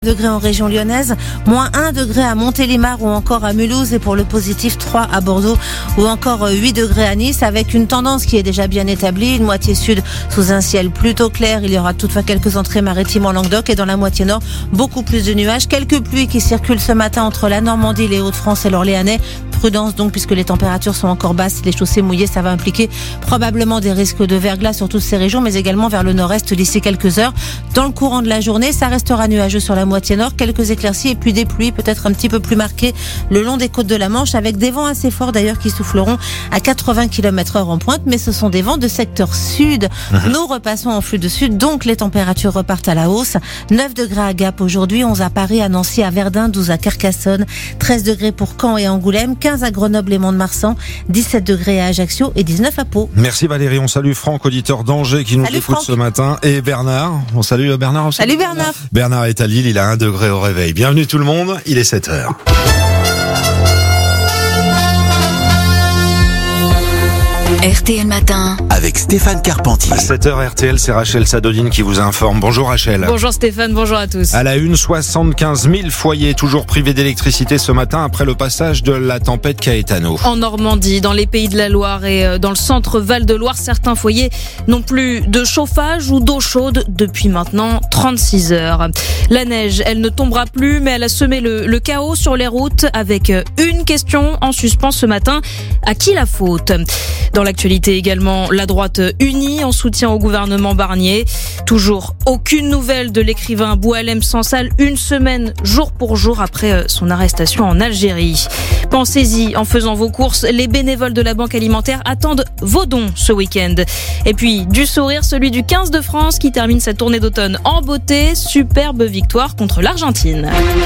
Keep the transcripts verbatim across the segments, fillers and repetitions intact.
degrés en région lyonnaise, moins un degré à Montélimar ou encore à Mulhouse et pour le positif trois à Bordeaux ou encore huit degrés à Nice avec une tendance qui est déjà bien établie, une moitié sud sous un ciel plutôt clair. Il y aura toutefois quelques entrées maritimes en Languedoc et dans la moitié nord, beaucoup plus de nuages, quelques pluies qui circulent ce matin entre la Normandie, les Hauts-de-France et l'Orléanais. Prudence donc puisque les températures sont encore basses, les chaussées mouillées, ça va impliquer probablement des risques de verglas sur toutes ces régions mais également vers le nord-est d'ici quelques heures. Dans le courant de la journée, ça restera nuageux sur la moitié nord, quelques éclaircies et puis des pluies peut-être un petit peu plus marquées le long des côtes de la Manche avec des vents assez forts d'ailleurs qui souffleront à quatre-vingts kilomètres heure en pointe, mais ce sont des vents de secteur sud. Mmh. Nous repassons en flux de sud, donc les températures repartent à la hausse. neuf degrés à Gap aujourd'hui, onze à Paris, à Nancy, à Verdun, douze à Carcassonne, treize degrés pour Caen et Angoulême, quinze à Grenoble et Mont-de-Marsan, dix-sept degrés à Ajaccio et dix-neuf à Pau. Merci Valérie, on salue Franck, auditeur d'Angers qui nous Salut écoute Franck. Ce matin, et Bernard. On salue Bernard aussi. Salut Bernard. Bernard est à Lille, il a un degré au réveil. Bienvenue tout le monde, il est sept heures. R T L Matin avec Stéphane Carpentier. À sept heures R T L, c'est Rachel Sadodine qui vous informe. Bonjour Rachel. Bonjour Stéphane, bonjour à tous. À la une, soixante-quinze mille foyers toujours privés d'électricité ce matin après le passage de la tempête Caetano. En Normandie, dans les Pays de la Loire et dans le centre Val-de-Loire, certains foyers n'ont plus de chauffage ou d'eau chaude depuis maintenant trente-six heures. La neige, elle ne tombera plus, mais elle a semé le, le chaos sur les routes avec une question en suspens ce matin. À qui la faute ? Dans l'actualité également, la droite unie en soutien au gouvernement Barnier. Toujours aucune nouvelle de l'écrivain Boualem Sansal, une semaine jour pour jour après son arrestation en Algérie. Pensez-y en faisant vos courses, les bénévoles de la Banque Alimentaire attendent vos dons ce week-end. Et puis du sourire, celui du quinze de France qui termine sa tournée d'automne en beauté. Superbe victoire contre l'Argentine.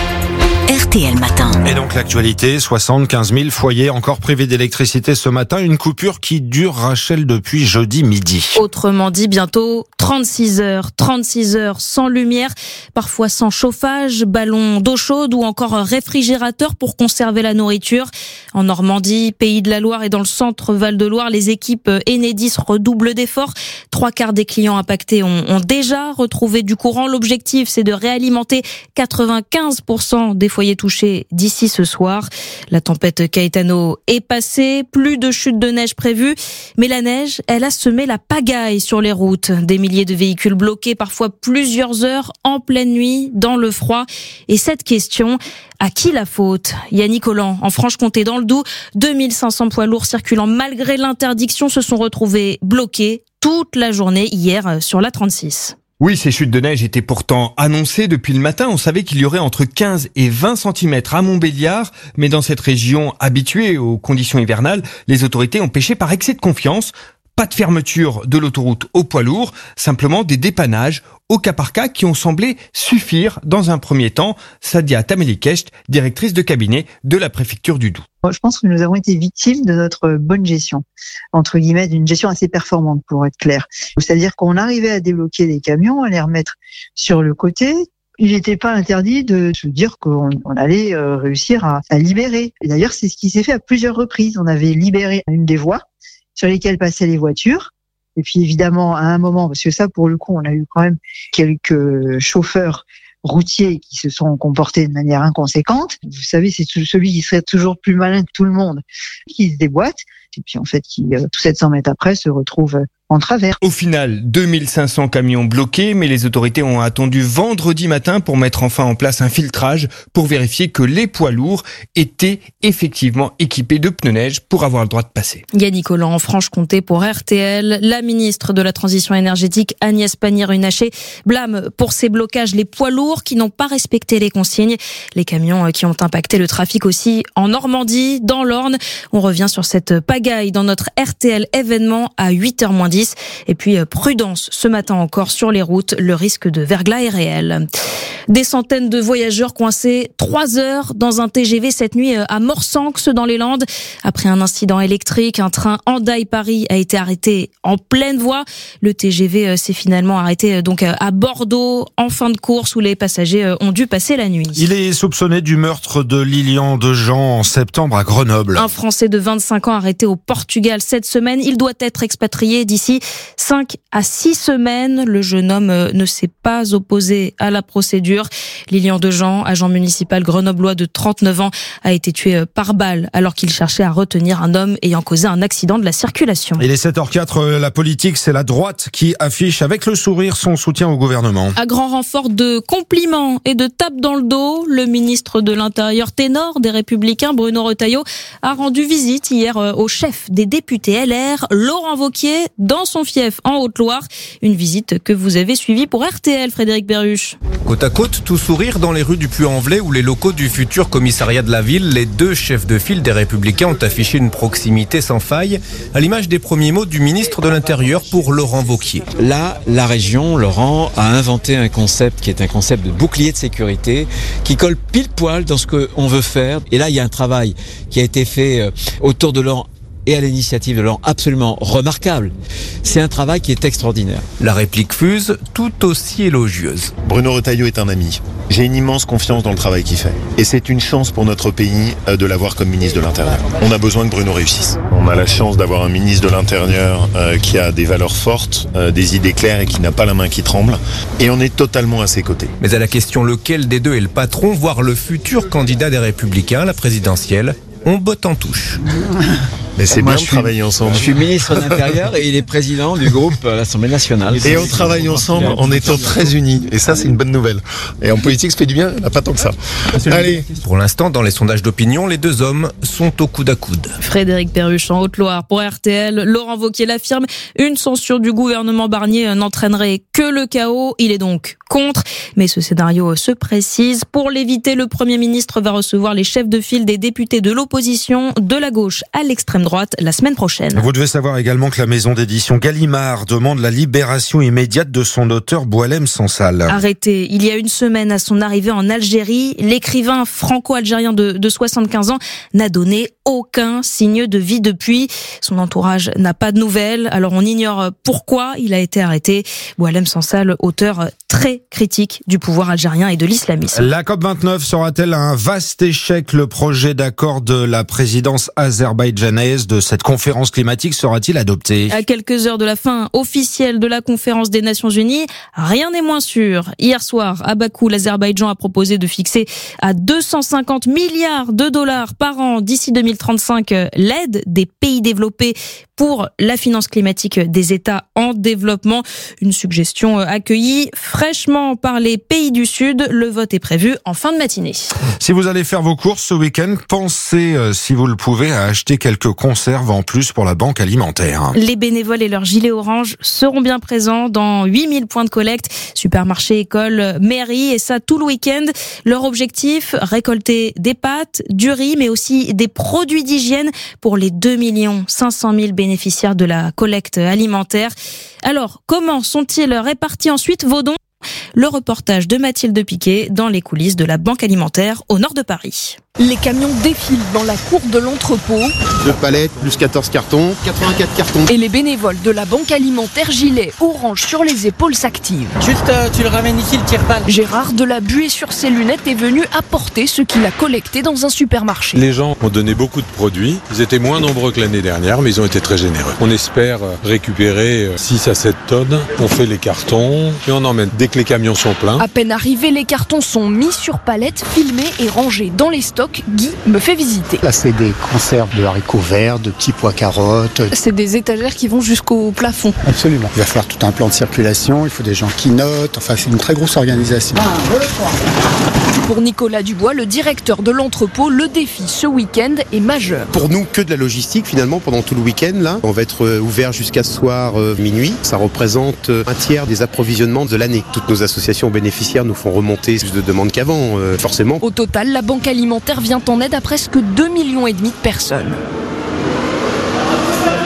R T L Matin. Et donc l'actualité, soixante-quinze mille foyers encore privés d'électricité ce matin, une coupure qui dure, Rachel, depuis jeudi midi. Autrement dit, bientôt trente-six heures, trente-six heures sans lumière, parfois sans chauffage, ballon d'eau chaude ou encore un réfrigérateur pour conserver la nourriture. En Normandie, Pays de la Loire et dans le centre Val-de-Loire, les équipes Enedis redoublent d'efforts. Trois quarts des clients impactés ont, ont déjà retrouvé du courant. L'objectif, c'est de réalimenter quatre-vingt-quinze pour cent des foyers touchés d'ici ce soir. La tempête Caetano est passée, plus de chutes de neige prévues, mais la neige, elle a semé la pagaille sur les routes. Des milliers de véhicules bloqués, parfois plusieurs heures en pleine nuit, dans le froid. Et cette question, à qui la faute ? Yannick Holland, en Franche-Comté, dans le Doubs, deux mille cinq cents poids lourds circulant malgré l'interdiction se sont retrouvés bloqués toute la journée hier sur l'A trente-six. Oui, ces chutes de neige étaient pourtant annoncées depuis le matin. On savait qu'il y aurait entre quinze et vingt centimètres à Montbéliard, mais dans cette région habituée aux conditions hivernales, les autorités ont péché par excès de confiance. Pas de fermeture de l'autoroute aux poids lourds, simplement des dépannages au cas par cas qui ont semblé suffire dans un premier temps. Sadia Tamelikecht, directrice de cabinet de la préfecture du Doubs. Je pense que nous avons été victimes de notre bonne gestion, entre guillemets, d'une gestion assez performante pour être clair. C'est-à-dire qu'on arrivait à débloquer des camions, à les remettre sur le côté. Il n'était pas interdit de se dire qu'on on allait réussir à, à libérer. Et d'ailleurs, c'est ce qui s'est fait à plusieurs reprises. On avait libéré une des voies sur lesquelles passaient les voitures. Et puis évidemment, à un moment, parce que ça, pour le coup, on a eu quand même quelques chauffeurs routiers qui se sont comportés de manière inconséquente. Vous savez, c'est celui qui serait toujours plus malin que tout le monde, qui se déboîte, et puis en fait, qui, euh, sept cents mètres après, se retrouve en travers. Au final, deux mille cinq cents camions bloqués, mais les autorités ont attendu vendredi matin pour mettre enfin en place un filtrage pour vérifier que les poids lourds étaient effectivement équipés de pneus neige pour avoir le droit de passer. Yannick Holland en Franche-Comté pour R T L. La ministre de la Transition énergétique, Agnès Pannier-Runacher, blâme pour ces blocages les poids lourds qui n'ont pas respecté les consignes. Les camions qui ont impacté le trafic aussi en Normandie, dans l'Orne. On revient sur cette pagaille dans notre R T L événement à huit heures moins dix. Et puis prudence ce matin encore sur les routes, le risque de verglas est réel. Des centaines de voyageurs coincés trois heures dans un T G V cette nuit à Morsanx dans les Landes. Après un incident électrique, un train Hendaye-Paris a été arrêté en pleine voie. Le T G V s'est finalement arrêté donc à Bordeaux en fin de course où les passagers ont dû passer la nuit. Il est soupçonné du meurtre de Lilian Dejean en septembre à Grenoble. Un Français de vingt-cinq ans arrêté au au Portugal cette semaine. Il doit être expatrié d'ici cinq à six semaines. Le jeune homme ne s'est pas opposé à la procédure. Lilian Dejean, agent municipal grenoblois de trente-neuf ans, a été tué par balle alors qu'il cherchait à retenir un homme ayant causé un accident de la circulation. Il est sept heures zéro quatre, la politique, c'est la droite qui affiche avec le sourire son soutien au gouvernement. À grand renfort de compliments et de tapes dans le dos, le ministre de l'Intérieur ténor des Républicains, Bruno Retailleau, a rendu visite hier au chef des députés L R, Laurent Wauquiez, dans son fief en Haute-Loire. Une visite que vous avez suivie pour R T L, Frédéric Berruche. Côte à côte, tout sourire dans les rues du Puy-en-Velay où les locaux du futur commissariat de la ville, les deux chefs de file des Républicains ont affiché une proximité sans faille, à l'image des premiers mots du ministre de l'Intérieur pour Laurent Wauquiez. Là, la région, Laurent, a inventé un concept qui est un concept de bouclier de sécurité qui colle pile poil dans ce qu'on veut faire. Et là, il y a un travail qui a été fait autour de Laurent et à l'initiative de Laurent absolument remarquable. C'est un travail qui est extraordinaire. La réplique fuse, tout aussi élogieuse. Bruno Retailleau est un ami. J'ai une immense confiance dans le travail qu'il fait. Et c'est une chance pour notre pays de l'avoir comme ministre de l'Intérieur. On a besoin que Bruno réussisse. On a la chance d'avoir un ministre de l'Intérieur euh, qui a des valeurs fortes, euh, des idées claires et qui n'a pas la main qui tremble. Et on est totalement à ses côtés. Mais à la question lequel des deux est le patron, voire le futur candidat des Républicains à la présidentielle, on botte en touche. Mais c'est Moi, bien de travailler ensemble. Je suis ministre de l'Intérieur et il est président du groupe à l'Assemblée nationale. Et on travaille ensemble en étant très unis. Et ça, c'est une bonne nouvelle. Et en politique, ça fait du bien, il n'y en a pas tant que ça. Allez. Pour l'instant, dans les sondages d'opinion, les deux hommes sont au coude à coude. Frédéric Berruche en Haute-Loire pour R T L. Laurent Wauquiez l'affirme, une censure du gouvernement Barnier n'entraînerait que le chaos. Il est donc contre. Mais ce scénario se précise. Pour l'éviter, le Premier ministre va recevoir les chefs de file des députés de l'opposition, de la gauche à l'extrême droite, la semaine prochaine. Vous devez savoir également que la maison d'édition Gallimard demande la libération immédiate de son auteur Boualem Sansal. Arrêté il y a une semaine à son arrivée en Algérie, l'écrivain franco-algérien de, de soixante-quinze ans n'a donné aucun signe de vie depuis. Son entourage n'a pas de nouvelles, alors on ignore pourquoi il a été arrêté. Boualem Sansal, auteur très critique du pouvoir algérien et de l'islamisme. La COP vingt-neuf sera-t-elle un vaste échec? Le projet d'accord de la présidence azerbaïdjanaise de cette conférence climatique sera-t-il adopté? À quelques heures de la fin officielle de la conférence des Nations Unies, rien n'est moins sûr. Hier soir, à Bakou, l'Azerbaïdjan a proposé de fixer à deux cent cinquante milliards de dollars par an d'ici deux mille trente-cinq l'aide des pays développés pour la finance climatique des États en développement. Une suggestion accueillie fraîchement par les pays du Sud. Le vote est prévu en fin de matinée. Si vous allez faire vos courses ce week-end, pensez, euh, si vous le pouvez, à acheter quelques conserves en plus pour la banque alimentaire. Les bénévoles et leurs gilets orange seront bien présents dans huit mille points de collecte, supermarchés, écoles, mairies, et ça tout le week-end. Leur objectif, récolter des pâtes, du riz, mais aussi des produits d'hygiène pour les deux millions cinq cent mille bénéficiaires de la collecte alimentaire. Alors, comment sont-ils répartis ensuite vos dons ? Le reportage de Mathilde Piquet dans les coulisses de la Banque Alimentaire au nord de Paris. Les camions défilent dans la cour de l'entrepôt. Deux palettes, plus quatorze cartons, quatre-vingt-quatre cartons. Et les bénévoles de la Banque Alimentaire, gilet orange sur les épaules, s'activent. Juste, euh, tu le ramènes ici, le tire-balle. Gérard de la Buée sur ses lunettes est venu apporter ce qu'il a collecté dans un supermarché. Les gens ont donné beaucoup de produits. Ils étaient moins nombreux que l'année dernière, mais ils ont été très généreux. On espère récupérer six à sept tonnes. On fait les cartons et on emmène dès que les camions sont pleins. À peine arrivés, les cartons sont mis sur palettes, filmés et rangés dans les stocks. Guy me fait visiter. Là, c'est des conserves de haricots verts, de petits pois carottes. C'est des étagères qui vont jusqu'au plafond. Absolument. Il va falloir tout un plan de circulation, il faut des gens qui notent. Enfin, c'est une très grosse organisation. Pour Nicolas Dubois, le directeur de l'entrepôt, le défi ce week-end est majeur. Pour nous, que de la logistique finalement pendant tout le week-end. Là, on va être ouvert jusqu'à ce soir euh, minuit. Ça représente un tiers des approvisionnements de l'année. Toutes nos associations bénéficiaires nous font remonter plus de demandes qu'avant, euh, forcément. Au total, la Banque Alimentaire vient en aide à presque deux millions et demi de personnes.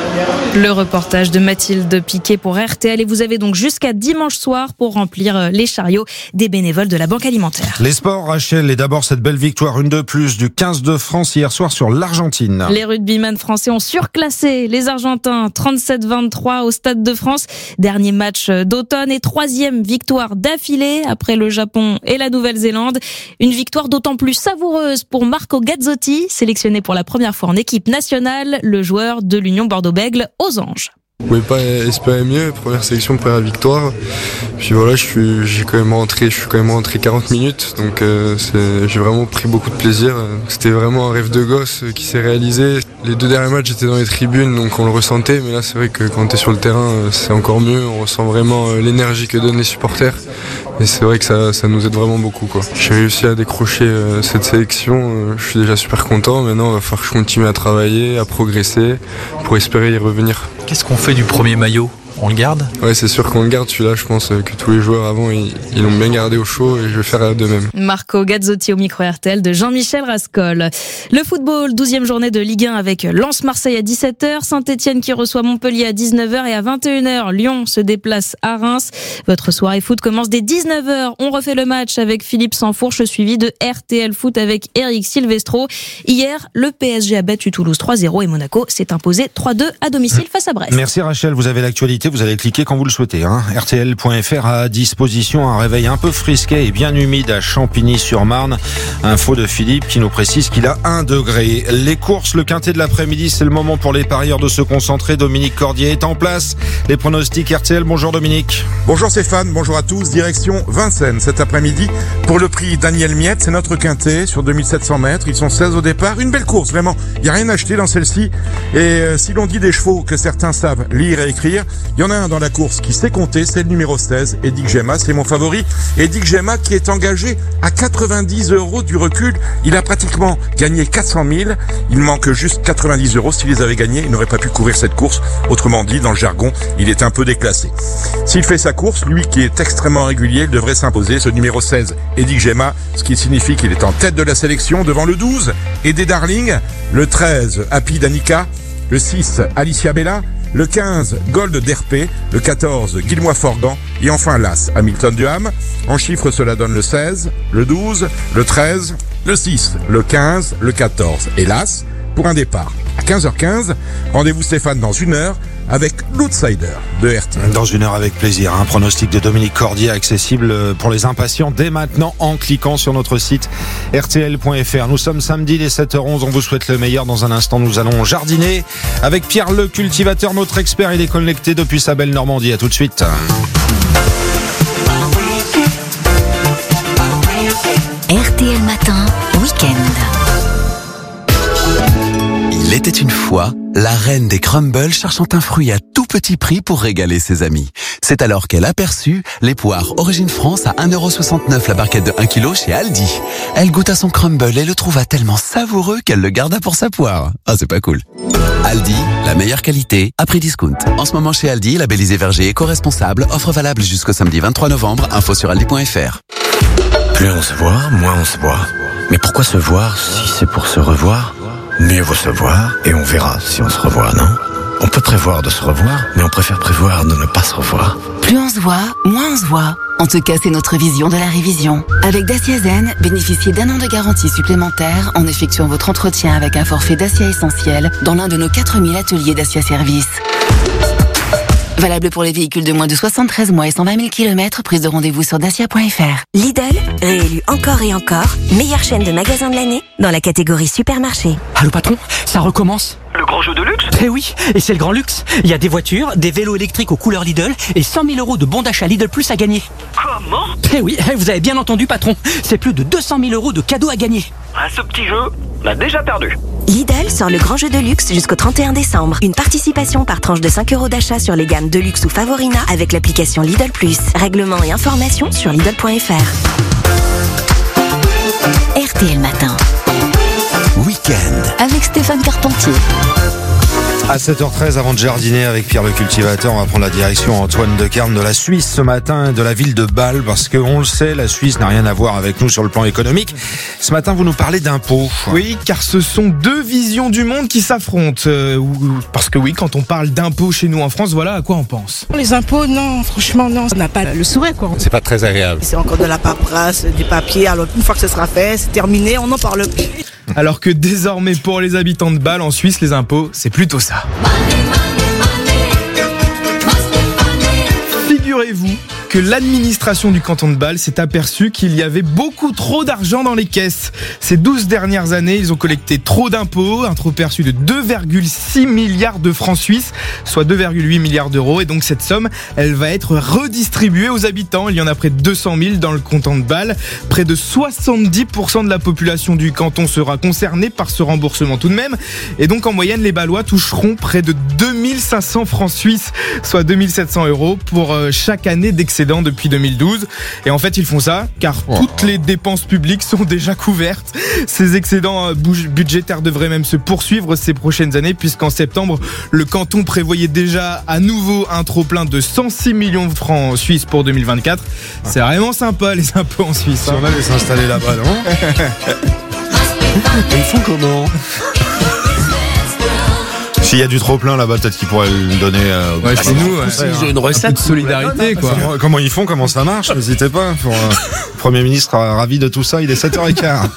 Le reportage de Mathilde Piquet pour R T L et vous avez donc jusqu'à dimanche soir pour remplir les chariots des bénévoles de la Banque Alimentaire. Les sports, Rachel, et d'abord cette belle victoire, une de plus du quinze de France hier soir sur l'Argentine. Les rugbyman français ont surclassé les Argentins trente-sept vingt-trois au Stade de France. Dernier match d'automne et troisième victoire d'affilée après le Japon et la Nouvelle-Zélande. Une victoire d'autant plus savoureuse pour Marco Gazzotti, sélectionné pour la première fois en équipe nationale, le joueur de l'Union Bordeaux-Bègles aux Anges. Je pouvais pas espérer mieux, première sélection, première victoire. Puis voilà, je suis, j'ai quand même rentré, je suis quand même rentré quarante minutes, donc euh, c'est, j'ai vraiment pris beaucoup de plaisir. C'était vraiment un rêve de gosse qui s'est réalisé. Les deux derniers matchs, j'étais dans les tribunes, donc on le ressentait, mais là c'est vrai que quand t'es sur le terrain, c'est encore mieux. On ressent vraiment l'énergie que donnent les supporters. Et c'est vrai que ça, ça nous aide vraiment beaucoup, quoi. J'ai réussi à décrocher euh, cette sélection, euh, je suis déjà super content. Maintenant, il va falloir que je continue à travailler, à progresser, pour espérer y revenir. Qu'est-ce qu'on fait du premier maillot ? On le garde ? Ouais, c'est sûr qu'on le garde celui-là. Je pense que tous les joueurs avant, ils, ils l'ont bien gardé au chaud et je vais faire de même. Marco Gazzotti au micro R T L de Jean-Michel Rascol. Le football, douzième journée de Ligue un avec Lens-Marseille à dix-sept heures, Saint-Etienne qui reçoit Montpellier à dix-neuf heures et à vingt et une heures, Lyon se déplace à Reims. Votre soirée foot commence dès dix-neuf heures. On refait le match avec Philippe Sansfourche suivi de R T L Foot avec Eric Silvestro. Hier, le P S G a battu Toulouse trois zéro et Monaco s'est imposé trois deux à domicile face à Brest. Merci Rachel, vous avez l'actualité. Vous allez cliquer quand vous le souhaitez. Hein. R T L point F R à disposition. Un réveil un peu frisqué et bien humide à Champigny-sur-Marne. Info de Philippe qui nous précise qu'il a un degré. Les courses, le quintet de l'après-midi, c'est le moment pour les parieurs de se concentrer. Dominique Cordier est en place. Les pronostics R T L. Bonjour Dominique. Bonjour Stéphane, bonjour à tous. Direction Vincennes cet après-midi pour le prix Daniel Miette. C'est notre quintet sur deux mille sept cents mètres. Ils sont seize au départ. Une belle course, vraiment. Il n'y a rien à acheter dans celle-ci. Et euh, si l'on dit des chevaux que certains savent lire et écrire, il y en a un dans la course qui sait compter, c'est le numéro seize, Edic Gemma, c'est mon favori. Edic Gemma qui est engagé à quatre-vingt-dix euros du recul. Il a pratiquement gagné quatre cent mille. Il manque juste quatre-vingt-dix euros. S'il les avait gagnés, il n'aurait pas pu courir cette course. Autrement dit, dans le jargon, il est un peu déclassé. S'il fait sa course, lui qui est extrêmement régulier, il devrait s'imposer. Ce numéro seize, Edic Gemma, ce qui signifie qu'il est en tête de la sélection devant le douze, Eddie Darling, le treize, Happy Danica, le six, Alicia Bella, le quinze, Gold d'Herpé, le quatorze, Guilmois Forgan, et enfin l'As, Hamilton Duham. En chiffres, cela donne le seize, le douze, le treize, le six, le quinze, le quatorze, et l'As, pour un départ. À quinze heures quinze, rendez-vous Stéphane dans une heure, avec l'Outsider de R T L. Dans une heure avec plaisir, un pronostic de Dominique Cordier accessible pour les impatients dès maintenant en cliquant sur notre site R T L point F R. Nous sommes samedi dès sept heures onze, on vous souhaite le meilleur. Dans un instant, nous allons jardiner avec Pierre le cultivateur, notre expert. Il est connecté depuis sa belle Normandie. À tout de suite. R T L Matin, week-end. Il était une fois la reine des crumbles cherchant un fruit à tout petit prix pour régaler ses amis. C'est alors qu'elle aperçut les poires Origine France à un euro soixante-neuf la barquette de un kilo chez Aldi. Elle goûta son crumble et le trouva tellement savoureux qu'elle le garda pour sa poire. Ah, c'est pas cool. Aldi, la meilleure qualité à prix discount. En ce moment chez Aldi, labellisé verger éco-responsable, offre valable jusqu'au samedi vingt-trois novembre. Info sur aldi point F R. Plus on se voit, moins on se voit. Mais pourquoi se voir si c'est pour se revoir ? Mieux vaut se voir et on verra si on se revoit, non ? On peut prévoir de se revoir, mais on préfère prévoir de ne pas se revoir. Plus on se voit, moins on se voit. En tout cas, c'est notre vision de la révision. Avec Dacia Zen, bénéficiez d'un an de garantie supplémentaire en effectuant votre entretien avec un forfait Dacia Essentiel dans l'un de nos quatre mille ateliers Dacia Service. Valable pour les véhicules de moins de soixante-treize mois et cent vingt mille kilomètres, prise de rendez-vous sur dacia point F R. Lidl, réélu encore et encore, meilleure chaîne de magasins de l'année dans la catégorie supermarché. Allô patron, ça recommence. Le grand jeu de luxe ? Eh oui, et c'est le grand luxe. Il y a des voitures, des vélos électriques aux couleurs Lidl et cent mille euros de bons d'achat Lidl Plus à gagner. Comment ? Eh oui, vous avez bien entendu patron, c'est plus de deux cent mille euros de cadeaux à gagner. Ah, ce petit jeu, on a déjà perdu. Lidl sort le grand jeu de luxe jusqu'au trente et un décembre. Une participation par tranche de cinq euros d'achat sur les gammes de luxe ou Favorina avec l'application Lidl Plus. Règlement et informations sur Lidl point F R. R T L Matin. Week-end. Avec Stéphane Carpentier. À sept heures treize, avant de jardiner avec Pierre le cultivateur, on va prendre la direction Antoine de Carne de la Suisse ce matin, de la ville de Bâle, parce qu'on le sait, la Suisse n'a rien à voir avec nous sur le plan économique. Ce matin, vous nous parlez d'impôts. Oui, car ce sont deux visions du monde qui s'affrontent. Euh, parce que oui, quand on parle d'impôts chez nous en France, voilà à quoi on pense. Les impôts, non, franchement, non, on n'a pas le sourire, quoi. C'est pas très agréable. C'est encore de la paperasse, des papiers, alors une fois que ce sera fait, c'est terminé, on n'en parle plus. Alors que désormais, pour les habitants de Bâle, en Suisse, les impôts, c'est plutôt ça. Figurez-vous que l'administration du canton de Bâle s'est aperçue qu'il y avait beaucoup trop d'argent dans les caisses. Ces douze dernières années, ils ont collecté trop d'impôts, un trop perçu de deux virgule six milliards de francs suisses, soit deux virgule huit milliards d'euros. Et donc cette somme, elle va être redistribuée aux habitants. Il y en a près de deux cent mille dans le canton de Bâle. Près de soixante-dix pour cent de la population du canton sera concernée par ce remboursement tout de même. Et donc en moyenne, les Bâlois toucheront près de deux mille cinq cents francs suisses, soit deux mille sept cents euros pour chaque année d'excédent depuis deux mille douze. Et en fait, ils font ça car toutes les dépenses publiques sont déjà couvertes. Ces excédents budgétaires devraient même se poursuivre ces prochaines années, puisqu'en septembre, le canton prévoyait déjà à nouveau un trop-plein de cent six millions de francs suisses pour deux mille vingt-quatre. C'est vraiment sympa, les impôts en Suisse. Si on allait s'installer là-bas, non? Ils font comment? S'il y a du trop plein là-bas, peut-être qu'ils pourraient le donner. Euh, ouais, chez nous, ouais. C'est une recette de solidarité, quoi. Comment, comment ils font, comment ça marche? N'hésitez pas. Pour, euh, le Premier ministre ravi de tout ça. Il est sept heures quinze.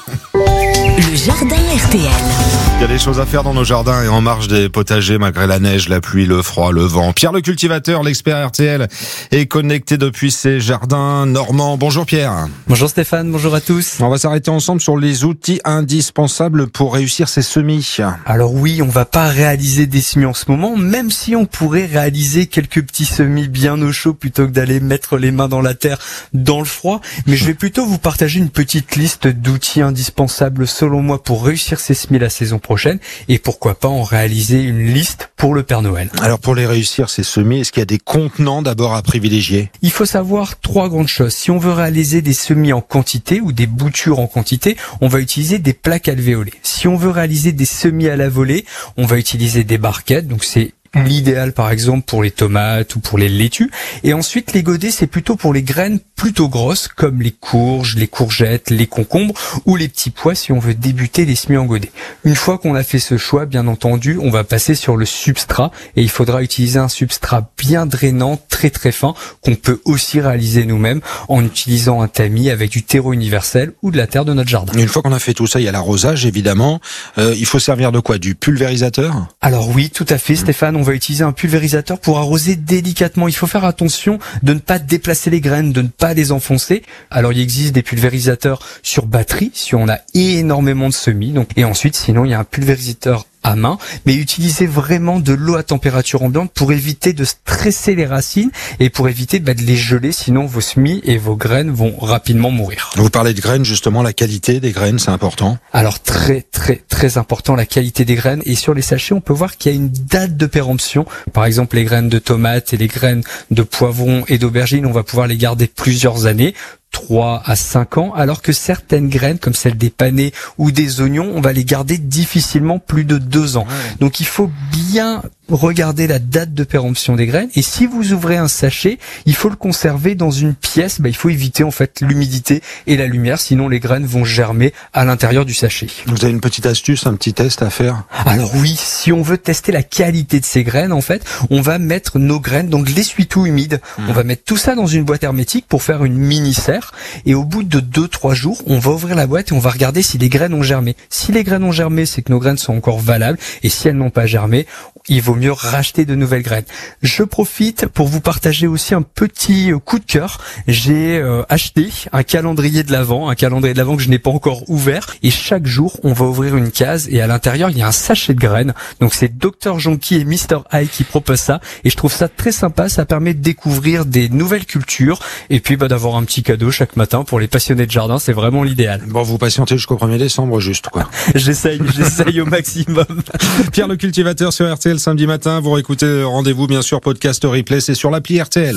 Le jardin R T L. Il y a des choses à faire dans nos jardins et en marge des potagers malgré la neige, la pluie, le froid, le vent. Pierre le cultivateur, l'expert R T L, est connecté depuis ses jardins normands. Bonjour Pierre. Bonjour Stéphane, bonjour à tous. On va s'arrêter ensemble sur les outils indispensables pour réussir ces semis. Alors oui, on va pas réaliser des semis en ce moment, même si on pourrait réaliser quelques petits semis bien au chaud plutôt que d'aller mettre les mains dans la terre dans le froid. Mais je vais plutôt vous partager une petite liste d'outils indispensables selon moi pour réussir ces semis la saison prochaine, et pourquoi pas en réaliser une liste pour le Père Noël. Alors pour les réussir ces semis, est-ce qu'il y a des contenants d'abord à privilégier? Il faut savoir trois grandes choses. Si on veut réaliser des semis en quantité ou des boutures en quantité, on va utiliser des plaques alvéolées. Si on veut réaliser des semis à la volée, on va utiliser des barquettes, donc c'est l'idéal par exemple pour les tomates ou pour les laitues. Et ensuite les godets, c'est plutôt pour les graines plutôt grosses comme les courges, les courgettes, les concombres ou les petits pois si on veut débuter les semis en godet. Une fois qu'on a fait ce choix, bien entendu, on va passer sur le substrat et il faudra utiliser un substrat bien drainant, très très fin, qu'on peut aussi réaliser nous-mêmes en utilisant un tamis avec du terreau universel ou de la terre de notre jardin. Une fois qu'on a fait tout ça, il y a l'arrosage évidemment. Euh, il faut servir de quoi? Du pulvérisateur? Alors oui, tout à fait Stéphane, on va utiliser un pulvérisateur pour arroser délicatement. Il faut faire attention de ne pas déplacer les graines, de ne pas les enfoncer. Alors il existe des pulvérisateurs sur batterie si on a énormément de semis. Donc, et ensuite, sinon, il y a un pulvérisateur à main, mais utilisez vraiment de l'eau à température ambiante pour éviter de stresser les racines et pour éviter bah, de les geler, sinon vos semis et vos graines vont rapidement mourir. Vous parlez de graines, justement, la qualité des graines, c'est important? Alors très très très important la qualité des graines, et sur les sachets on peut voir qu'il y a une date de péremption. Par exemple les graines de tomates et les graines de poivrons et d'aubergines, on va pouvoir les garder plusieurs années, trois à cinq ans, alors que certaines graines, comme celles des panais ou des oignons, on va les garder difficilement plus de deux ans. Donc il faut bien regarder la date de péremption des graines, et si vous ouvrez un sachet, il faut le conserver dans une pièce, bah, il faut éviter en fait l'humidité et la lumière, sinon les graines vont germer à l'intérieur du sachet. Vous avez une petite astuce, un petit test à faire? Alors oui, si on veut tester la qualité de ces graines, en fait, on va mettre nos graines dans de l'essuie-tout humide. Mmh. On va mettre tout ça dans une boîte hermétique pour faire une mini serre, et au bout de deux trois jours, on va ouvrir la boîte et on va regarder si les graines ont germé. Si les graines ont germé, c'est que nos graines sont encore valables, et si elles n'ont pas germé, il vaut mieux racheter de nouvelles graines. Je profite pour vous partager aussi un petit coup de cœur. J'ai euh, acheté un calendrier de l'Avent, un calendrier de l'Avent que je n'ai pas encore ouvert, et chaque jour on va ouvrir une case et à l'intérieur il y a un sachet de graines. Donc c'est Docteur Jonky et Mister Eye qui proposent ça, et je trouve ça très sympa. Ça permet de découvrir des nouvelles cultures et puis bah, d'avoir un petit cadeau chaque matin pour les passionnés de jardin. C'est vraiment l'idéal. Bon, vous patientez jusqu'au premier décembre juste, quoi. J'essaye, j'essaye au maximum. Pierre le cultivateur sur R T L samedi matin. Vous réécoutez, rendez-vous bien sûr podcast replay, c'est sur l'appli R T L.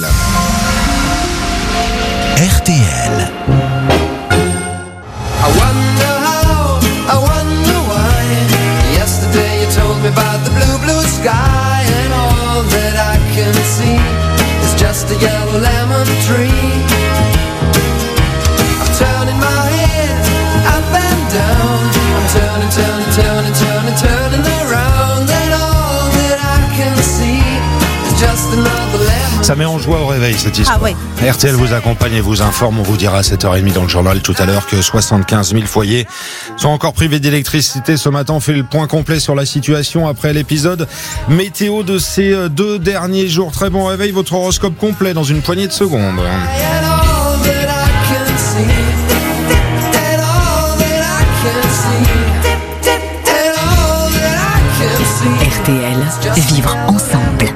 R T L. I wonder how, I wonder why. Yesterday you told me about the blue, blue sky. can see is just a yellow lemon tree. I'm turning my head up and down. I'm turning, turning, turning, turning, turning around. And all that I can see is just another lemon. Ça met en joie au réveil cette histoire. Ah ouais. R T L vous accompagne et vous informe. On vous dira à sept heures trente dans le journal tout à l'heure que soixante-quinze mille foyers sont encore privés d'électricité. Ce matin, on fait le point complet sur la situation après l'épisode météo de ces deux derniers jours. Très bon réveil, votre horoscope complet dans une poignée de secondes. R T L, vivre ensemble.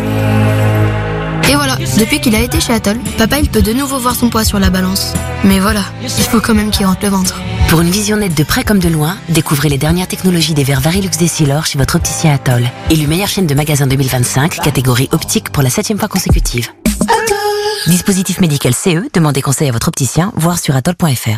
Et voilà, depuis qu'il a été chez Atoll, papa il peut de nouveau voir son poids sur la balance. Mais voilà, il faut quand même qu'il rentre le ventre. Pour une vision nette de près comme de loin, découvrez les dernières technologies des verres Varilux Essilor chez votre opticien Atoll. Élu meilleure chaîne de magasins deux mille vingt-cinq, catégorie optique pour la septième fois consécutive. Dispositif médical C E, demandez conseil à votre opticien, voir sur atoll point f r.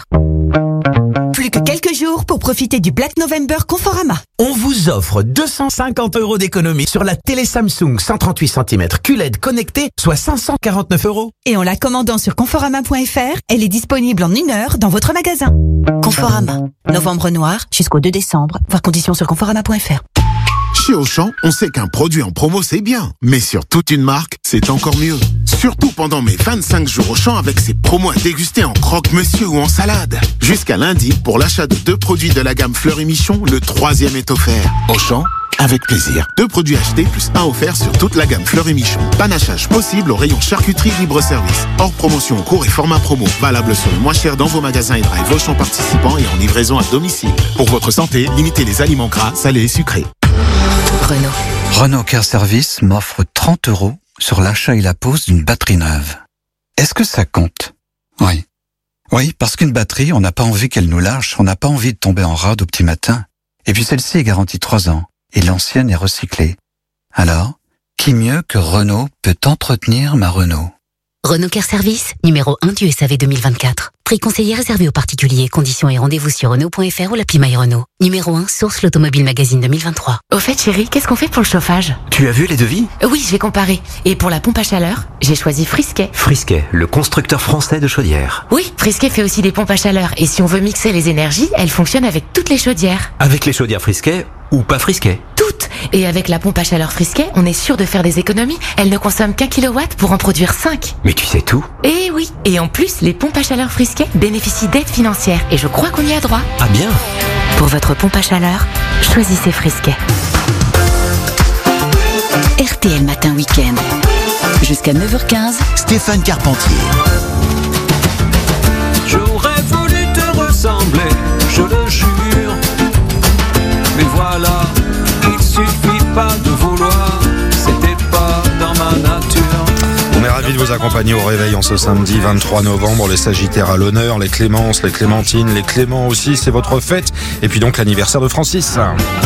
Plus que quelques jours pour profiter du Black November Conforama. On vous offre deux cent cinquante euros d'économie sur la télé Samsung cent trente-huit centimètres Q L E D connectée, soit cinq cent quarante-neuf euros. Et en la commandant sur conforama point f r, elle est disponible en une heure dans votre magasin. Conforama. Novembre noir jusqu'au deux décembre. Voir conditions sur conforama point f r. Chez Auchan, on sait qu'un produit en promo c'est bien, mais sur toute une marque, c'est encore mieux. Surtout pendant mes vingt-cinq jours Auchan avec ses promos à déguster en croque-monsieur ou en salade. Jusqu'à lundi, pour l'achat de deux produits de la gamme Fleury Michon, le troisième est offert. Auchan, avec plaisir. Deux produits achetés plus un offert sur toute la gamme Fleury Michon. Panachage possible au rayon charcuterie libre-service. Hors promotion, cours et format promo. Valable sur le moins cher dans vos magasins et drive Auchan participants et en livraison à domicile. Pour votre santé, limitez les aliments gras, salés et sucrés. Renault. Renault Care Service m'offre trente euros sur l'achat et la pose d'une batterie neuve. Est-ce que ça compte? Oui. Oui, parce qu'une batterie, on n'a pas envie qu'elle nous lâche, on n'a pas envie de tomber en rade au petit matin. Et puis celle-ci est garantie trois ans, et l'ancienne est recyclée. Alors, qui mieux que Renault peut entretenir ma Renault? Renault Care Service, numéro un du S A V deux mille vingt-quatre. Prix conseillé réservé aux particuliers. Conditions et rendez-vous sur Renault point f r ou l'appli My Renault. Numéro un, source l'Automobile Magazine deux mille vingt-trois. Au fait chérie, qu'est-ce qu'on fait pour le chauffage? Tu as vu les devis? Oui, j'ai comparé. Et pour la pompe à chaleur, j'ai choisi Frisquet. Frisquet, le constructeur français de chaudières. Oui, Frisquet fait aussi des pompes à chaleur. Et si on veut mixer les énergies, elle fonctionne avec toutes les chaudières. Avec les chaudières Frisquet ou pas Frisquet? Toutes. Et avec la pompe à chaleur Frisquet, on est sûr de faire des économies. Elle ne consomme qu'un kilowatt pour en produire cinq. Mais tu sais tout. Eh oui. Et en plus, les pompes à chaleur Frisquet bénéficient d'aides financières. Et je crois qu'on y a droit. Ah bien. Pour votre pompe à chaleur, choisissez Frisquet. R T L Matin Week-end. Jusqu'à neuf heures quinze, Stéphane Carpentier. J'aurais voulu te ressembler, je le jure. Mais voilà, il suffit pas de vouloir, c'était pas dans ma nature. On est ravis de vous accompagner au réveil en ce samedi vingt-trois novembre. Les Sagittaires à l'honneur, les Clémences, les Clémentines, les Cléments aussi, c'est votre fête. Et puis donc l'anniversaire de Francis.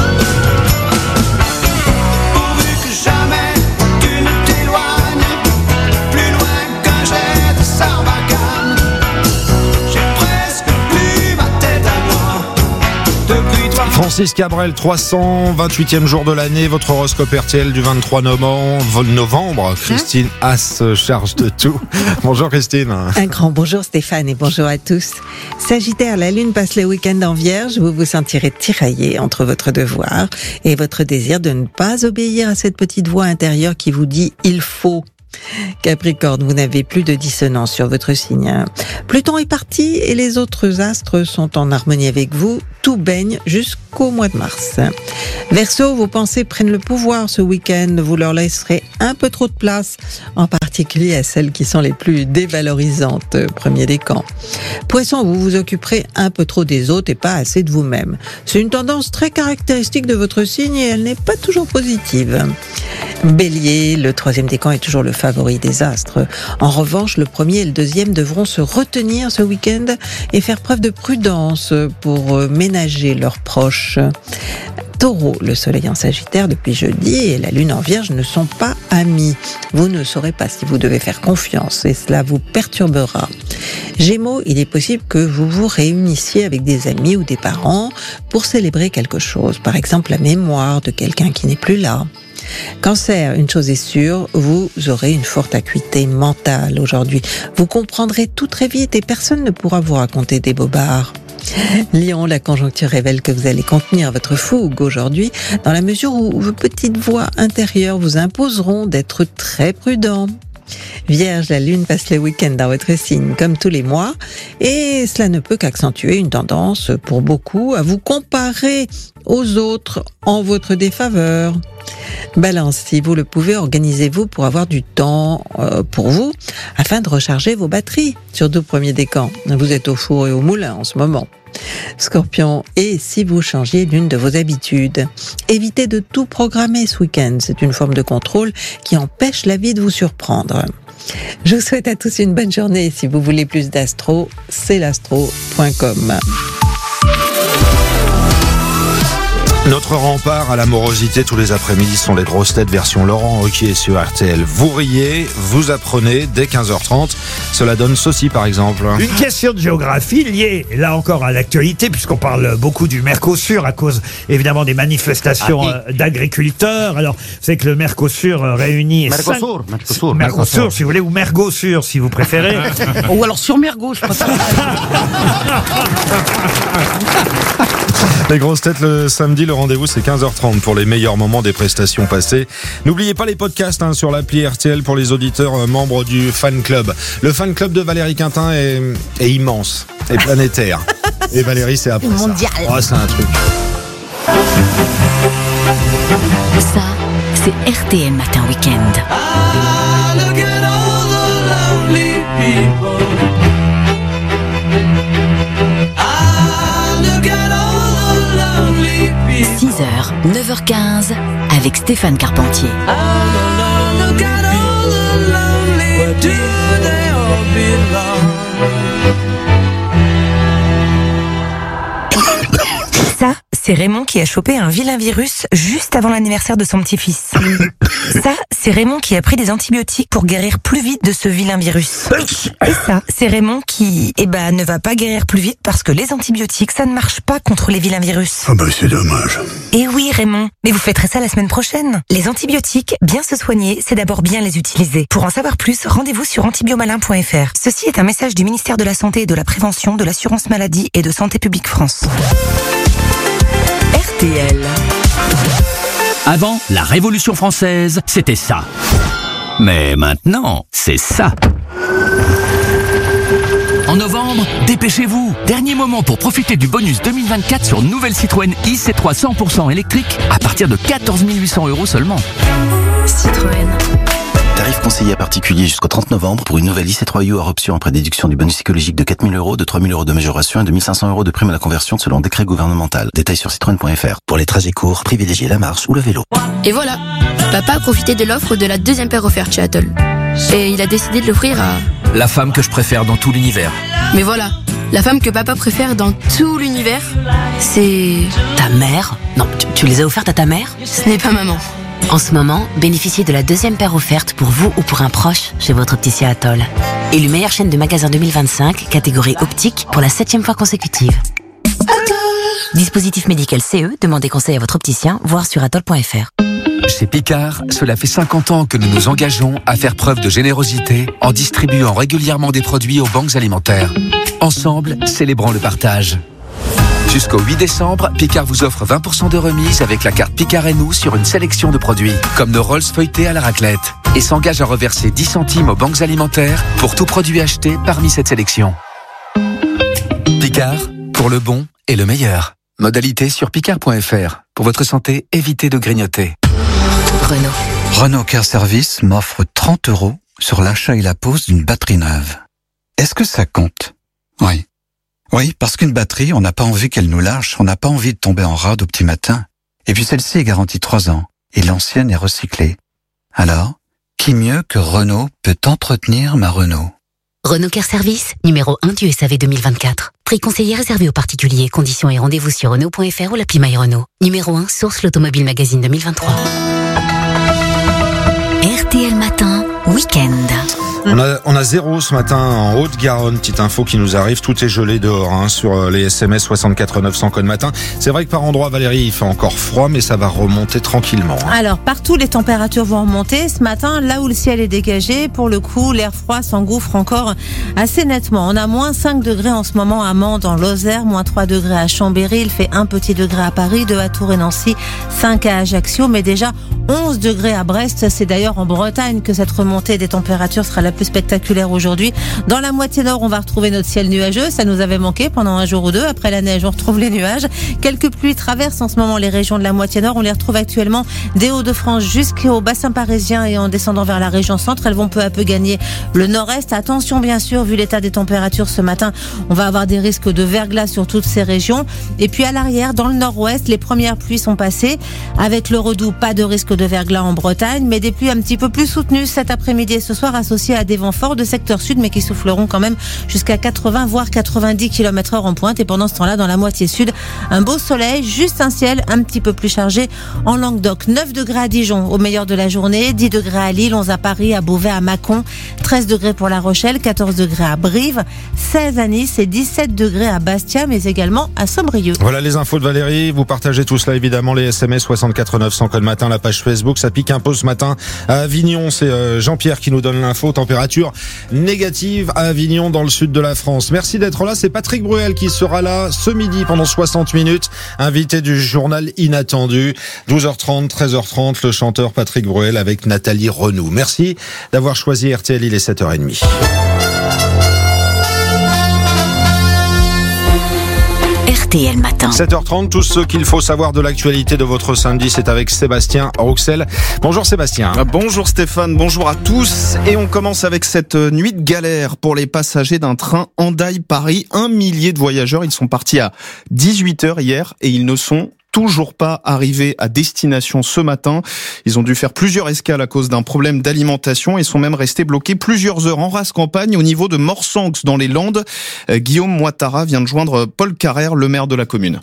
Francis Cabrel, trois cent vingt-huitième jour de l'année, votre horoscope R T L du vingt-trois novembre. Christine A se charge de tout. Bonjour Christine. Un grand bonjour Stéphane et bonjour à tous. Sagittaire, la lune passe le week-end en vierge, vous vous sentirez tiraillé entre votre devoir et votre désir de ne pas obéir à cette petite voix intérieure qui vous dit « il faut ». Capricorne, vous n'avez plus de dissonance sur votre signe. Pluton est parti et les autres astres sont en harmonie avec vous. Tout baigne jusqu'au mois de mars. Verseau, vos pensées prennent le pouvoir ce week-end. Vous leur laisserez un peu trop de place, en particulier à celles qui sont les plus dévalorisantes, premier décan. Poisson, vous vous occuperez un peu trop des autres et pas assez de vous-même. C'est une tendance très caractéristique de votre signe et elle n'est pas toujours positive. Bélier, le troisième décan est toujours le favori des astres. En revanche, le premier et le deuxième devront se retenir ce week-end et faire preuve de prudence pour ménager leurs proches. Taureau, le soleil en Sagittaire depuis jeudi et la lune en Vierge ne sont pas amis. Vous ne saurez pas si vous devez faire confiance et cela vous perturbera. Gémeaux, il est possible que vous vous réunissiez avec des amis ou des parents pour célébrer quelque chose, par exemple la mémoire de quelqu'un qui n'est plus là. Cancer, une chose est sûre, vous aurez une forte acuité mentale aujourd'hui. Vous comprendrez tout très vite et personne ne pourra vous raconter des bobards. Lion, la conjoncture révèle que vous allez contenir votre fougue aujourd'hui, dans la mesure où vos petites voix intérieures vous imposeront d'être très prudent. Vierge, la lune passe le week-end dans votre signe, comme tous les mois, et cela ne peut qu'accentuer une tendance pour beaucoup à vous comparer aux autres en votre défaveur. Balance, si vous le pouvez, organisez-vous pour avoir du temps euh, pour vous, afin de recharger vos batteries, surtout premier décan. Vous êtes au four et au moulin en ce moment. Scorpion, et si vous changiez l'une de vos habitudes, évitez de tout programmer ce week-end. C'est une forme de contrôle qui empêche la vie de vous surprendre. Je vous souhaite à tous une bonne journée. Si vous voulez plus d'astro, c'est l'astro point com. Notre rempart à l'amorosité tous les après-midi sont les grosses têtes version Laurent Ruquier sur R T L. Vous riez, vous apprenez dès quinze heures trente. Cela donne ceci par exemple. Une question de géographie liée là encore à l'actualité, puisqu'on parle beaucoup du Mercosur à cause évidemment des manifestations ah, et... d'agriculteurs. Alors c'est que le Mercosur réunit Mercosur, cinq... Mercosur, Mercosur, Mercosur si vous voulez, ou Mergosur si vous préférez. Ou alors sur Mergo, je pense. Les grosses têtes le samedi, le rendez-vous c'est quinze heures trente pour les meilleurs moments des prestations passées. N'oubliez pas les podcasts hein, sur l'appli R T L pour les auditeurs euh, membres du fan club. Le fan club de Valérie Quintin est, est immense et planétaire. Et Valérie c'est après mondial. Ça. Oh, c'est un truc. Ça, c'est R T L Matin Week-end. Ah, look at all the lovely people. six heures, neuf heures quinze avec Stéphane Carpentier. Ça, c'est Raymond qui a chopé un vilain virus juste avant l'anniversaire de son petit-fils. Ça, c'est Raymond qui a pris des antibiotiques pour guérir plus vite de ce vilain virus. Et ça, c'est Raymond qui, eh ben, ne va pas guérir plus vite parce que les antibiotiques, ça ne marche pas contre les vilains virus. Ah bah c'est dommage. Et oui, Raymond, mais vous fêterez ça la semaine prochaine. Les antibiotiques, bien se soigner, c'est d'abord bien les utiliser. Pour en savoir plus, rendez-vous sur antibiomalin point f r. Ceci est un message du ministère de la Santé et de la Prévention, de l'Assurance Maladie et de Santé Publique France. R T L. Avant, la Révolution française, c'était ça. Mais maintenant, c'est ça. En novembre, dépêchez-vous. Dernier moment pour profiter du bonus deux mille vingt-quatre sur nouvelle Citroën i C trois cent pour cent électrique à partir de quatorze mille huit cents euros seulement. Citroën. Tarif conseillé à particulier jusqu'au trente novembre pour une nouvelle i C trois U hors option après déduction du bonus écologique de quatre mille euros, de trois mille euros de majoration et de mille cinq cents euros de prime à la conversion selon décret gouvernemental. Détails sur citroën point f r. Pour les trajets courts, privilégiez la marche ou le vélo. Et voilà, papa a profité de l'offre de la deuxième paire offerte chez Atoll. Et il a décidé de l'offrir à... La femme que je préfère dans tout l'univers. Mais voilà, la femme que papa préfère dans tout l'univers, c'est... Ta mère? Non, tu, tu les as offertes à ta mère? Ce n'est pas maman. En ce moment, bénéficiez de la deuxième paire offerte pour vous ou pour un proche chez votre opticien Atoll. Élu meilleure chaîne de magasins deux mille vingt-cinq, catégorie optique, pour la septième fois consécutive. Dispositif médical C E, demandez conseil à votre opticien, voire sur atoll point f r. Chez Picard, cela fait cinquante ans que nous nous engageons à faire preuve de générosité en distribuant régulièrement des produits aux banques alimentaires. Ensemble, célébrons le partage. Jusqu'au huit décembre, Picard vous offre vingt pour cent de remise avec la carte Picard et nous sur une sélection de produits, comme nos Rolls feuilletés à la raclette, et s'engage à reverser dix centimes aux banques alimentaires pour tout produit acheté parmi cette sélection. Picard, pour le bon et le meilleur. Modalité sur picard point f r. Pour votre santé, évitez de grignoter. Renault. Renault Car Service m'offre trente euros sur l'achat et la pose d'une batterie neuve. Est-ce que ça compte? Oui. Oui, parce qu'une batterie, on n'a pas envie qu'elle nous lâche, on n'a pas envie de tomber en rade au petit matin. Et puis celle-ci est garantie trois ans, et l'ancienne est recyclée. Alors, qui mieux que Renault peut entretenir ma Renault? Renault Car Service, numéro un du S A V deux mille vingt-quatre. Prix conseillé réservé aux particuliers. Conditions et rendez-vous sur Renault point f r ou l'appli My Renault. Numéro un, source l'Automobile Magazine deux mille vingt-trois. R T L Matin, Week-end. On a, on a zéro ce matin en Haute-Garonne. Petite info qui nous arrive. Tout est gelé dehors, hein, sur les S M S soixante-quatre neuf cents code matin. C'est vrai que par endroits, Valérie, il fait encore froid, mais ça va remonter tranquillement. Hein. Alors, partout, les températures vont remonter. Ce matin, là où le ciel est dégagé, pour le coup, l'air froid s'engouffre encore assez nettement. On a moins cinq degrés en ce moment à Mans, dans Lozère, moins trois degrés à Chambéry. Il fait un petit degré à Paris, deux à Tours et Nancy, cinq à Ajaccio, mais déjà onze degrés à Brest. C'est d'ailleurs en Bretagne que cette remontée des températures sera la plus spectaculaire aujourd'hui. Dans la moitié nord, on va retrouver notre ciel nuageux. Ça nous avait manqué pendant un jour ou deux. Après la neige, on retrouve les nuages. Quelques pluies traversent en ce moment les régions de la moitié nord. On les retrouve actuellement des Hauts-de-France jusqu'au bassin parisien et en descendant vers la région centre. Elles vont peu à peu gagner le nord-est. Attention, bien sûr, vu l'état des températures ce matin, on va avoir des risques de verglas sur toutes ces régions. Et puis à l'arrière, dans le nord-ouest, les premières pluies sont passées. Avec le redout, pas de risque de verglas en Bretagne, mais des pluies un petit peu plus soutenues cet après-midi et ce soir, associées à des vents forts de secteur sud, mais qui souffleront quand même jusqu'à quatre-vingts voire quatre-vingt-dix kilomètres heure en pointe. Et pendant ce temps-là, dans la moitié sud, un beau soleil, juste un ciel un petit peu plus chargé en Languedoc. neuf degrés à Dijon au meilleur de la journée, dix degrés à Lille, onze à Paris, à Beauvais, à Mâcon, treize degrés pour La Rochelle, quatorze degrés à Brive, seize à Nice et dix-sept degrés à Bastia, mais également à Saint-Brieuc. Voilà les infos de Valérie. Vous partagez tout cela évidemment, les S M S soixante-quatre neuf cents code matin, la page Facebook. Ça pique un peu ce matin à Avignon. C'est euh, Jean-Pierre qui nous donne l'info. Température négative à Avignon dans le sud de la France. Merci d'être là. C'est Patrick Bruel qui sera là ce midi pendant soixante minutes. Invité du journal Inattendu. douze heures trente, treize heures trente. Le chanteur Patrick Bruel avec Nathalie Renou. Merci d'avoir choisi R T L. Il est sept heures trente. R T L Matin. sept heures trente, tout ce qu'il faut savoir de l'actualité de votre samedi, c'est avec Sébastien Rouxel. Bonjour Sébastien. Bonjour Stéphane, bonjour à tous. Et on commence avec cette nuit de galère pour les passagers d'un train Hendaye-Paris. Un millier de voyageurs, ils sont partis à dix-huit heures hier et ils ne sont toujours pas arrivés à destination ce matin. Ils ont dû faire plusieurs escales à cause d'un problème d'alimentation et sont même restés bloqués plusieurs heures en rase campagne au niveau de Morsanx dans les Landes. Euh, Guillaume Ouattara vient de joindre Paul Carrère, le maire de la commune.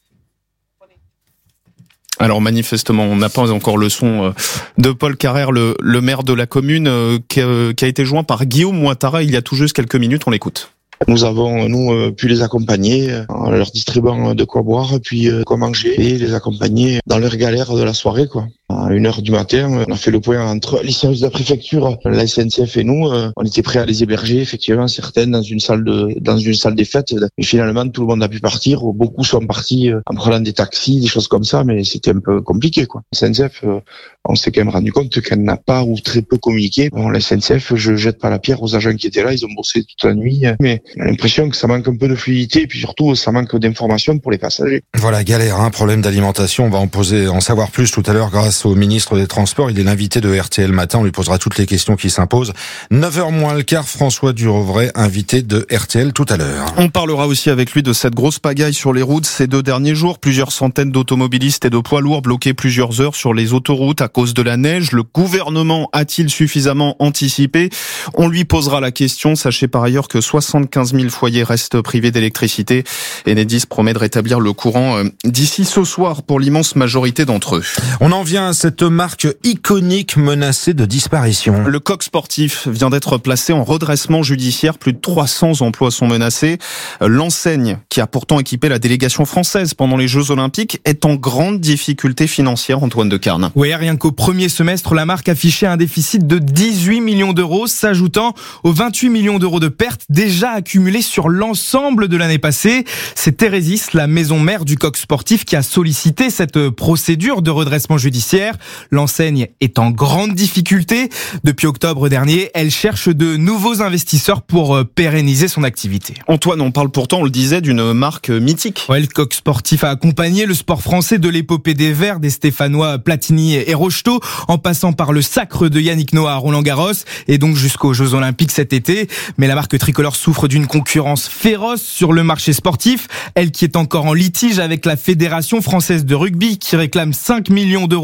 Alors manifestement, on n'a pas encore le son de Paul Carrère, le, le maire de la commune, euh, qui, a, qui a été joint par Guillaume Ouattara il y a tout juste quelques minutes. On l'écoute. Nous avons, nous, pu les accompagner en leur distribuant de quoi boire, puis quoi manger, et les accompagner dans leur galère de la soirée, quoi. À une heure du matin, on a fait le point entre les services de la préfecture, la S N C F et nous. On était prêts à les héberger, effectivement, certaines dans une salle de, dans une salle des fêtes. Mais finalement, tout le monde a pu partir. Beaucoup sont partis en prenant des taxis, des choses comme ça, mais c'était un peu compliqué, quoi. La S N C F, on s'est quand même rendu compte qu'elle n'a pas ou très peu communiqué. Bon, la S N C F, je jette pas la pierre aux agents qui étaient là. Ils ont bossé toute la nuit, mais on a l'impression que ça manque un peu de fluidité et puis surtout, ça manque d'informations pour les passagers. Voilà, galère, hein, problème d'alimentation. On va en poser, en savoir plus tout à l'heure grâce au ministre des Transports. Il est l'invité de R T L Matin. On lui posera toutes les questions qui s'imposent. neuf heures moins le quart, François Durovray, invité de R T L tout à l'heure. On parlera aussi avec lui de cette grosse pagaille sur les routes ces deux derniers jours. Plusieurs centaines d'automobilistes et de poids lourds bloqués plusieurs heures sur les autoroutes à cause de la neige. Le gouvernement a-t-il suffisamment anticipé? On lui posera la question. Sachez par ailleurs que soixante-quinze mille foyers restent privés d'électricité. Enedis promet de rétablir le courant d'ici ce soir pour l'immense majorité d'entre eux. On en vient à cette marque iconique menacée de disparition. Le Coq Sportif vient d'être placé en redressement judiciaire. Plus de trois cents emplois sont menacés. L'enseigne, qui a pourtant équipé la délégation française pendant les Jeux Olympiques, est en grande difficulté financière, Antoine Decarne. Oui, rien qu'au premier semestre, la marque affichait un déficit de dix-huit millions d'euros, s'ajoutant aux vingt-huit millions d'euros de pertes déjà accumulées sur l'ensemble de l'année passée. C'est Thérésis, la maison mère du Coq Sportif, qui a sollicité cette procédure de redressement judiciaire. L'enseigne est en grande difficulté. Depuis octobre dernier, elle cherche de nouveaux investisseurs pour pérenniser son activité. Antoine, on parle pourtant, on le disait, d'une marque mythique. Ouais, le Coq Sportif a accompagné le sport français de l'épopée des Verts, des Stéphanois Platini et Rocheteau, en passant par le sacre de Yannick Noah à Roland-Garros et donc jusqu'aux Jeux Olympiques cet été. Mais la marque tricolore souffre d'une concurrence féroce sur le marché sportif. Elle qui est encore en litige avec la Fédération française de rugby qui réclame cinq millions d'euros d'impayés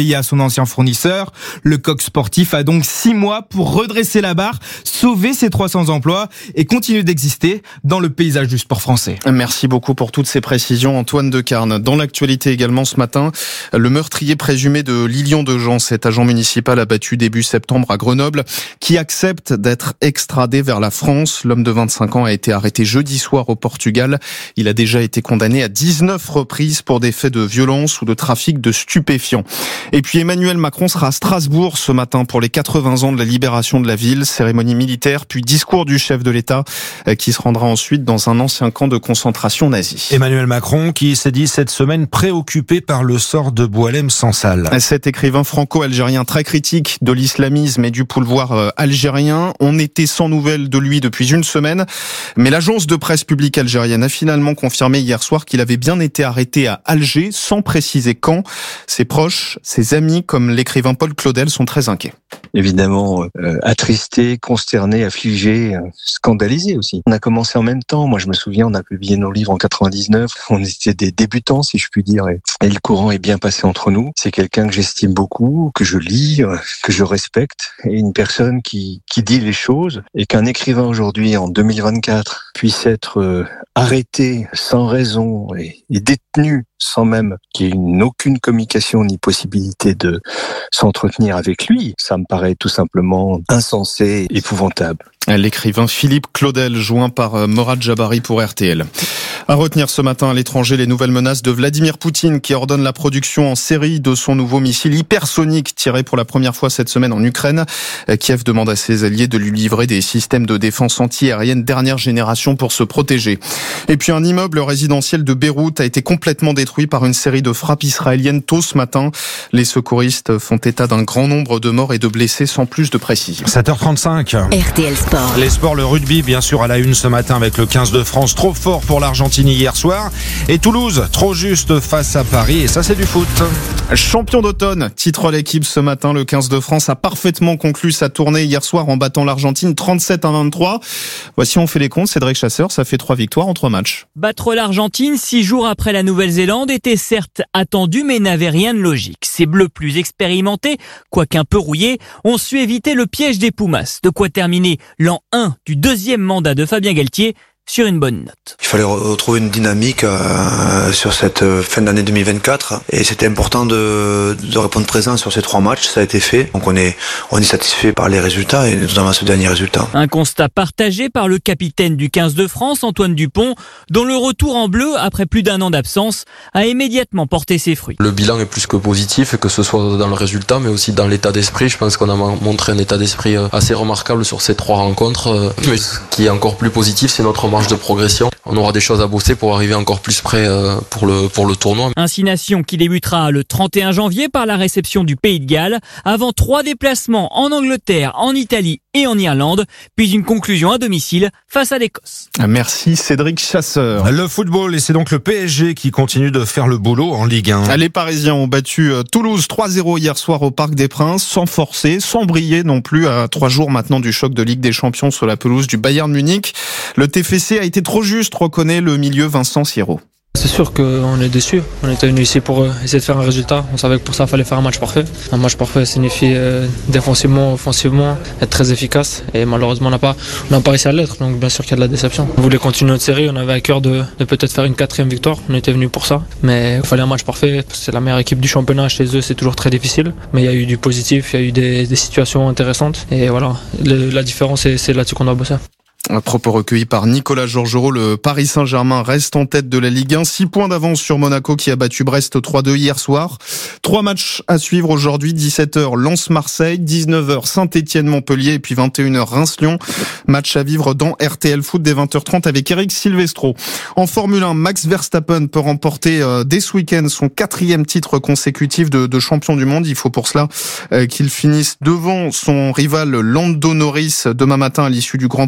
payer à son ancien fournisseur. Le coq sportif a donc six mois pour redresser la barre, sauver ses trois cents emplois et continuer d'exister dans le paysage du sport français. Merci beaucoup pour toutes ces précisions, Antoine Decarne. Dans l'actualité également ce matin, le meurtrier présumé de Lilian Dejean, cet agent municipal abattu début septembre à Grenoble, qui accepte d'être extradé vers la France. L'homme de vingt-cinq ans a été arrêté jeudi soir au Portugal. Il a déjà été condamné à dix-neuf reprises pour des faits de violence ou de trafic de stupéfiants. Et puis Emmanuel Macron sera à Strasbourg ce matin pour les quatre-vingts ans de la libération de la ville, cérémonie militaire, puis discours du chef de l'État qui se rendra ensuite dans un ancien camp de concentration nazi. Emmanuel Macron qui s'est dit cette semaine préoccupé par le sort de Boualem Sansal. Cet écrivain franco-algérien très critique de l'islamisme et du pouvoir algérien, on était sans nouvelles de lui depuis une semaine, mais l'agence de presse publique algérienne a finalement confirmé hier soir qu'il avait bien été arrêté à Alger, sans préciser quand. Ses proches, ses amis, comme l'écrivain Paul Claudel, sont très inquiets. Évidemment, euh, attristé, consterné, affligé, euh, scandalisé aussi. On a commencé en même temps. Moi, je me souviens, on a publié nos livres en quatre-vingt-dix-neuf. On était des débutants, si je puis dire, et, et le courant est bien passé entre nous. C'est quelqu'un que j'estime beaucoup, que je lis, euh, que je respecte, et une personne qui qui dit les choses. Et qu'un écrivain aujourd'hui, en deux mille vingt-quatre, puisse être euh, arrêté sans raison et, et détenu sans même qu'il y ait une, aucune communication ni possibilité de s'entretenir avec lui, ça me paraît tout simplement insensé, épouvantable. L'écrivain Philippe Claudel, joint par Morad Jabari pour R T L. À retenir ce matin à l'étranger les nouvelles menaces de Vladimir Poutine qui ordonne la production en série de son nouveau missile hypersonique tiré pour la première fois cette semaine en Ukraine. Kiev demande à ses alliés de lui livrer des systèmes de défense anti-aérienne dernière génération pour se protéger. Et puis un immeuble résidentiel de Beyrouth a été complètement détruit par une série de frappes israéliennes tôt ce matin. Les secouristes font état d'un grand nombre de morts et de blessés sans plus de précision. sept heures trente-cinq. R T L Sport. Les sports, le rugby, bien sûr, à la une ce matin avec le quinze de France, trop fort pour l'Argentine hier soir. Et Toulouse, trop juste face à Paris. Et ça, c'est du foot. Champion d'automne, titre l'équipe ce matin. Le quinze de France a parfaitement conclu sa tournée hier soir en battant l'Argentine trente-sept à vingt-trois. Voici, on fait les comptes. Cédric Chasseur, ça fait trois victoires en trois matchs. Battre l'Argentine six jours après la Nouvelle-Zélande était certes attendu, mais n'avait rien de logique. Ces Bleus plus expérimentés, quoique un peu rouillés, ont su éviter le piège des Pumas. De quoi terminer l'an un du deuxième mandat de Fabien Galtier sur une bonne note. Il fallait retrouver une dynamique euh, sur cette fin d'année deux mille vingt-quatre et c'était important de, de répondre présent sur ces trois matchs, ça a été fait. Donc on est, on est satisfait par les résultats et notamment ce dernier résultat. Un constat partagé par le capitaine du quinze de France, Antoine Dupont, dont le retour en bleu après plus d'un an d'absence a immédiatement porté ses fruits. Le bilan est plus que positif, que ce soit dans le résultat mais aussi dans l'état d'esprit. Je pense qu'on a montré un état d'esprit assez remarquable sur ces trois rencontres. Mais ce qui est encore plus positif, c'est notre de progression. On aura des choses à bosser pour arriver encore plus près pour le, pour le tournoi. Ainsi Nation qui débutera le trente et un janvier par la réception du Pays de Galles, avant trois déplacements en Angleterre, en Italie et en Irlande, puis une conclusion à domicile face à l'Écosse. Merci Cédric Chasseur. Le football, et c'est donc le P S G qui continue de faire le boulot en Ligue un. Les Parisiens ont battu Toulouse trois zéro hier soir au Parc des Princes, sans forcer, sans briller non plus, à trois jours maintenant du choc de Ligue des Champions sur la pelouse du Bayern Munich. Le T F C a été trop juste, reconnaît le milieu Vincent Sierraud. C'est sûr qu'on est déçus. On était venu ici pour essayer de faire un résultat. On savait que pour ça, il fallait faire un match parfait. Un match parfait signifie euh, défensivement, offensivement, être très efficace. Et malheureusement, on n'a pas, on n'a pas réussi à l'être. Donc bien sûr qu'il y a de la déception. On voulait continuer notre série. On avait à cœur de, de peut-être faire une quatrième victoire. On était venu pour ça. Mais il fallait un match parfait. C'est la meilleure équipe du championnat. Chez eux, c'est toujours très difficile. Mais il y a eu du positif. Il y a eu des, des situations intéressantes. Et voilà, le, la différence, c'est, c'est là-dessus qu'on doit bosser. Un propos recueilli par Nicolas Georgerot, le Paris Saint-Germain reste en tête de la Ligue un. Six points d'avance sur Monaco qui a battu Brest trois deux hier soir. Trois matchs à suivre aujourd'hui, dix-sept heures Lens-Marseille, dix-neuf heures Saint-Étienne-Montpellier et puis vingt et une heures Reims-Lyon. Match à vivre dans R T L Foot dès vingt heures trente avec Eric Silvestro. En Formule un, Max Verstappen peut remporter euh, dès ce week-end son quatrième titre consécutif de, de champion du monde. Il faut pour cela euh, qu'il finisse devant son rival Lando Norris demain matin à l'issue du Grand Prix de Las Vegas.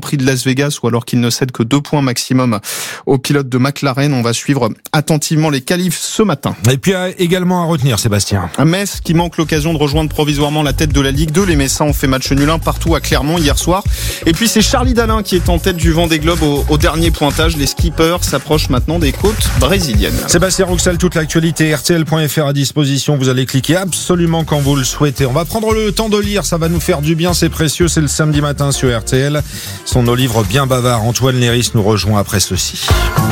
Vegas ou alors qu'il ne cède que deux points maximum au pilote de McLaren. On va suivre attentivement les qualifs ce matin. Et puis également à retenir, Sébastien. Metz qui manque l'occasion de rejoindre provisoirement la tête de la Ligue deux. Les Messins ont fait match nul un partout à Clermont hier soir. Et puis c'est Charlie Dalin qui est en tête du Vendée Globe au, au dernier pointage. Les skippers s'approchent maintenant des côtes brésiliennes. Sébastien Rouxel, toute l'actualité, R T L point F R à disposition. Vous allez cliquer absolument quand vous le souhaitez. On va prendre le temps de lire, ça va nous faire du bien, c'est précieux. C'est le samedi matin sur R T L. Ce sont nos livres bien bavards. Antoine Léris nous rejoint après ceci.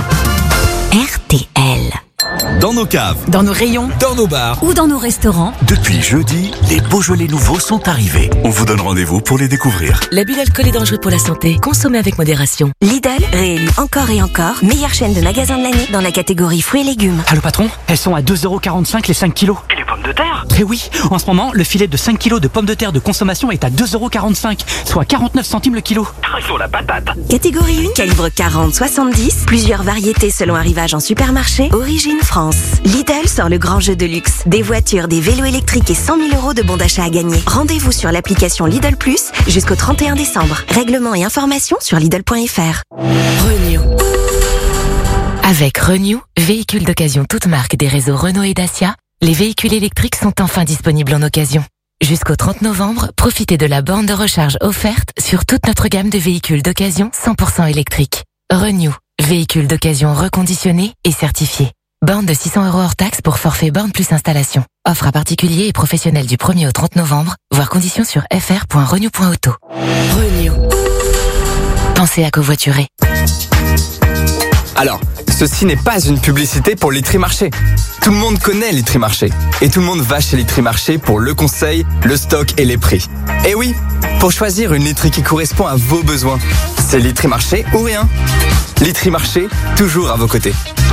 R T L. Dans nos caves, dans nos rayons, dans nos bars ou dans nos restaurants. Depuis jeudi, les Beaujolais nouveaux sont arrivés. On vous donne rendez-vous pour les découvrir. L'abus d'alcool est dangereux pour la santé. Consommez avec modération. Lidl, réélu encore et encore, meilleure chaîne de magasins de l'année dans la catégorie fruits et légumes. Allô patron, elles sont à deux euros quarante-cinq les cinq kilos. Et les pommes de terre ? Eh oui, en ce moment, le filet de cinq kilos de pommes de terre de consommation est à deux euros quarante-cinq, soit quarante-neuf centimes le kilo. Ils ont la patate. Catégorie un, calibre quarante soixante-dix, plusieurs variétés selon arrivage en supermarché, origine France. Lidl sort le grand jeu de luxe. Des voitures, des vélos électriques et cent mille euros de bons d'achat à gagner. Rendez-vous sur l'application Lidl Plus jusqu'au trente et un décembre. Règlements et informations sur Lidl point F R. Renew. Avec Renew, véhicules d'occasion toute marque des réseaux Renault et Dacia, les véhicules électriques sont enfin disponibles en occasion. Jusqu'au trente novembre, profitez de la borne de recharge offerte sur toute notre gamme de véhicules d'occasion cent pour cent électriques. Renew, véhicules d'occasion reconditionnés et certifiés. Borne de six cents euros hors taxe pour forfait borne plus installation. Offre à particuliers et professionnels du premier au trente novembre, voir conditions sur f r point renew point auto. Renew. Pensez à covoiturer. Alors, ceci n'est pas une publicité pour Litrimarché. Tout le monde connaît Litrimarché. Et tout le monde va chez Litrimarché pour le conseil, le stock et les prix. Et oui, pour choisir une literie qui correspond à vos besoins, c'est Litrimarché ou rien. Litrimarché, toujours à vos côtés.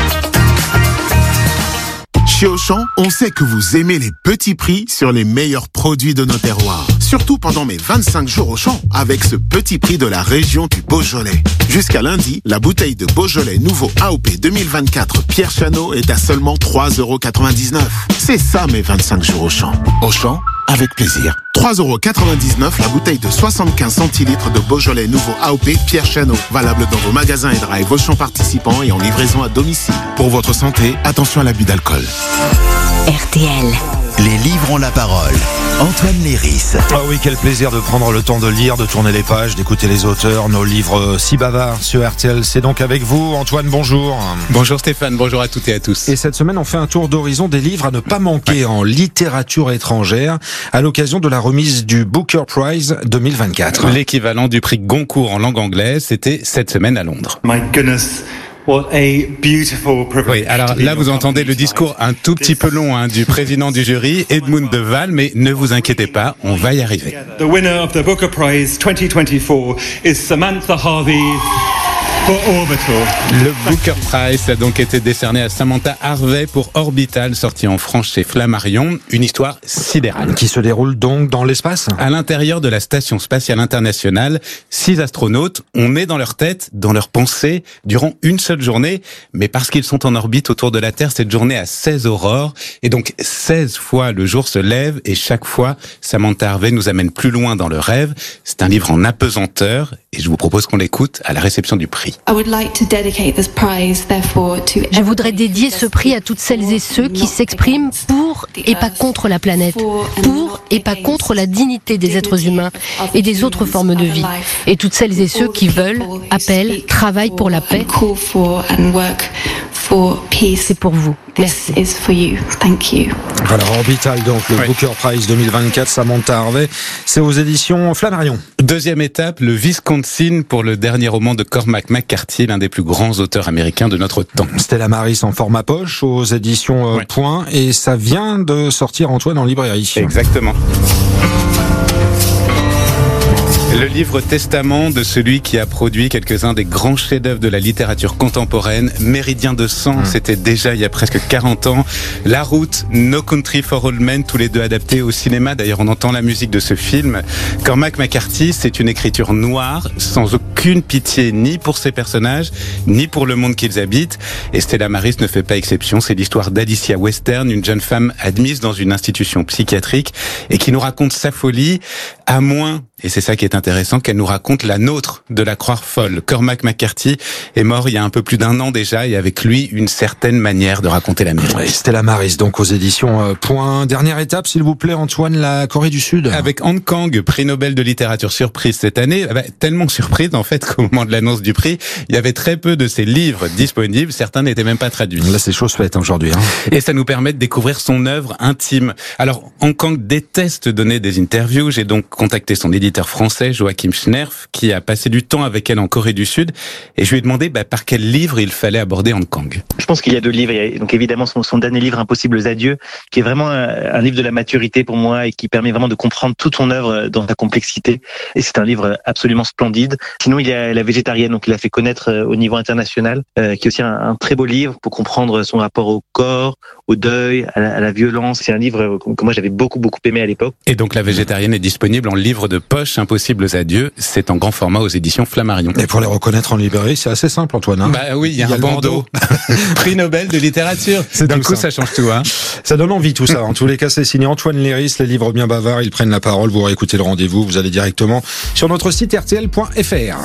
Chez Auchan, on sait que vous aimez les petits prix sur les meilleurs produits de nos terroirs. Surtout pendant mes vingt-cinq jours Auchan, avec ce petit prix de la région du Beaujolais. Jusqu'à lundi, la bouteille de Beaujolais nouveau A O P deux mille vingt-quatre Pierre Chanot est à seulement trois euros quatre-vingt-dix-neuf. C'est ça mes vingt-cinq jours Auchan. Auchan, avec plaisir. trois euros quatre-vingt-dix-neuf la bouteille de soixante-quinze centilitres de Beaujolais nouveau A O P Pierre Chanot. Valable dans vos magasins et drive Auchan participants et en livraison à domicile. Pour votre santé, attention à l'abus d'alcool. R T L. Les livres ont la parole. Antoine Léris. Ah oui, quel plaisir de prendre le temps de lire, de tourner les pages, d'écouter les auteurs, nos livres si bavards sur R T L. C'est donc avec vous, Antoine, bonjour. Bonjour Stéphane, bonjour à toutes et à tous. Et cette semaine, on fait un tour d'horizon des livres à ne pas manquer ouais. en littérature étrangère à l'occasion de la remise du Booker Prize deux mille vingt-quatre. L'équivalent du prix Goncourt en langue anglaise, c'était cette semaine à Londres. My goodness. What a beautiful privilege. Oui, alors là vous entendez le discours un tout petit peu long hein, du président du jury, Edmund de Waal, mais ne vous inquiétez pas, on va y arriver. The winner of the Booker Prize twenty twenty-four is Samantha Harvey for Orbital. Le Booker Prize a donc été décerné à Samantha Harvey pour Orbital, sorti en France chez Flammarion, une histoire sidérale. Qui se déroule donc dans l'espace ? À l'intérieur de la Station Spatiale Internationale, six astronautes, on est dans leur tête, dans leurs pensées, durant une seule journée, mais parce qu'ils sont en orbite autour de la Terre, cette journée a seize aurores, et donc seize fois le jour se lève, et chaque fois, Samantha Harvey nous amène plus loin dans le rêve. C'est un livre en apesanteur, et je vous propose qu'on l'écoute à la réception du prix. Je voudrais dédier ce prix à toutes celles et ceux qui s'expriment pour et pas contre la planète, pour et pas contre la dignité des êtres humains et des autres formes de vie, et toutes celles et ceux qui veulent, appellent, travaillent pour la paix. C'est pour vous. Merci. Voilà, Orbital, donc le oui. Booker Prize deux mille vingt-quatre, Samantha Harvey, c'est aux éditions Flammarion. Deuxième étape, le Wisconsin pour le dernier roman de Cormac McCarthy, l'un des plus grands auteurs américains de notre temps. Stella Maris en format poche aux éditions euh, oui. Point, et ça vient de sortir, Antoine, en librairie. Exactement. Le livre testament de celui qui a produit quelques-uns des grands chefs-d'œuvre de la littérature contemporaine. Méridien de sang, mmh. c'était déjà il y a presque quarante ans. La route, No Country for Old Men, tous les deux adaptés au cinéma. D'ailleurs, on entend la musique de ce film. Cormac McCarthy, c'est une écriture noire, sans aucune pitié, ni pour ses personnages, ni pour le monde qu'ils habitent. Et Stella Maris ne fait pas exception. C'est l'histoire d'Alicia Western, une jeune femme admise dans une institution psychiatrique et qui nous raconte sa folie, à moins Et c'est ça qui est intéressant, qu'elle nous raconte la nôtre de la croire folle. Cormac McCarthy est mort il y a un peu plus d'un an déjà, et avec lui, une certaine manière de raconter l'Amérique. Ouais, Stella Maris, donc aux éditions euh, Point. Dernière étape, s'il vous plaît, Antoine, la Corée du Sud. Avec Hong Kang, prix Nobel de littérature surprise cette année, bah, tellement surprise en fait qu'au moment de l'annonce du prix, il y avait très peu de ses livres disponibles, certains n'étaient même pas traduits. Là, c'est chose faite aujourd'hui. Hein. Et ça nous permet de découvrir son œuvre intime. Alors, Hong Kang déteste donner des interviews, j'ai donc contacté son éditeur français, Joachim Schnerf, qui a passé du temps avec elle en Corée du Sud, et je lui ai demandé bah, par quel livre il fallait aborder Hong Kong. Je pense qu'il y a deux livres, il y a donc évidemment son, son dernier livre, Impossibles adieux, qui est vraiment un, un livre de la maturité pour moi et qui permet vraiment de comprendre toute son œuvre dans sa complexité. Et c'est un livre absolument splendide. Sinon, il y a La végétarienne, donc il a fait connaître au niveau international, euh, qui est aussi un, un très beau livre pour comprendre son rapport au corps, au deuil, à la, à la violence. C'est un livre que moi j'avais beaucoup beaucoup aimé à l'époque. Et donc La végétarienne est disponible en livre de poche, Impossibles adieux. C'est en grand format aux éditions Flammarion. Et pour les reconnaître en librairie, c'est assez simple, Antoine. Hein bah oui, il y a, il y a un bandeau. prix Nobel de littérature. C'est D'un coup, ça. ça change tout. Hein. Ça donne envie tout ça. En tous les cas, c'est signé Antoine Léris, les livres bien bavards. Ils prennent la parole. Vous réécoutez le rendez-vous. Vous allez directement sur notre site R T L point F R.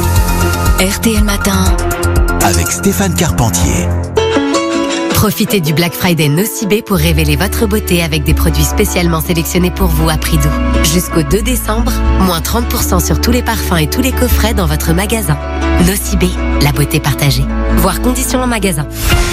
R T L Matin. Avec Stéphane Carpentier. Profitez du Black Friday Nocibé pour révéler votre beauté avec des produits spécialement sélectionnés pour vous à prix doux. Jusqu'au deux décembre, moins trente pour cent sur tous les parfums et tous les coffrets dans votre magasin. Nocibé, la beauté partagée. Voir conditions en magasin.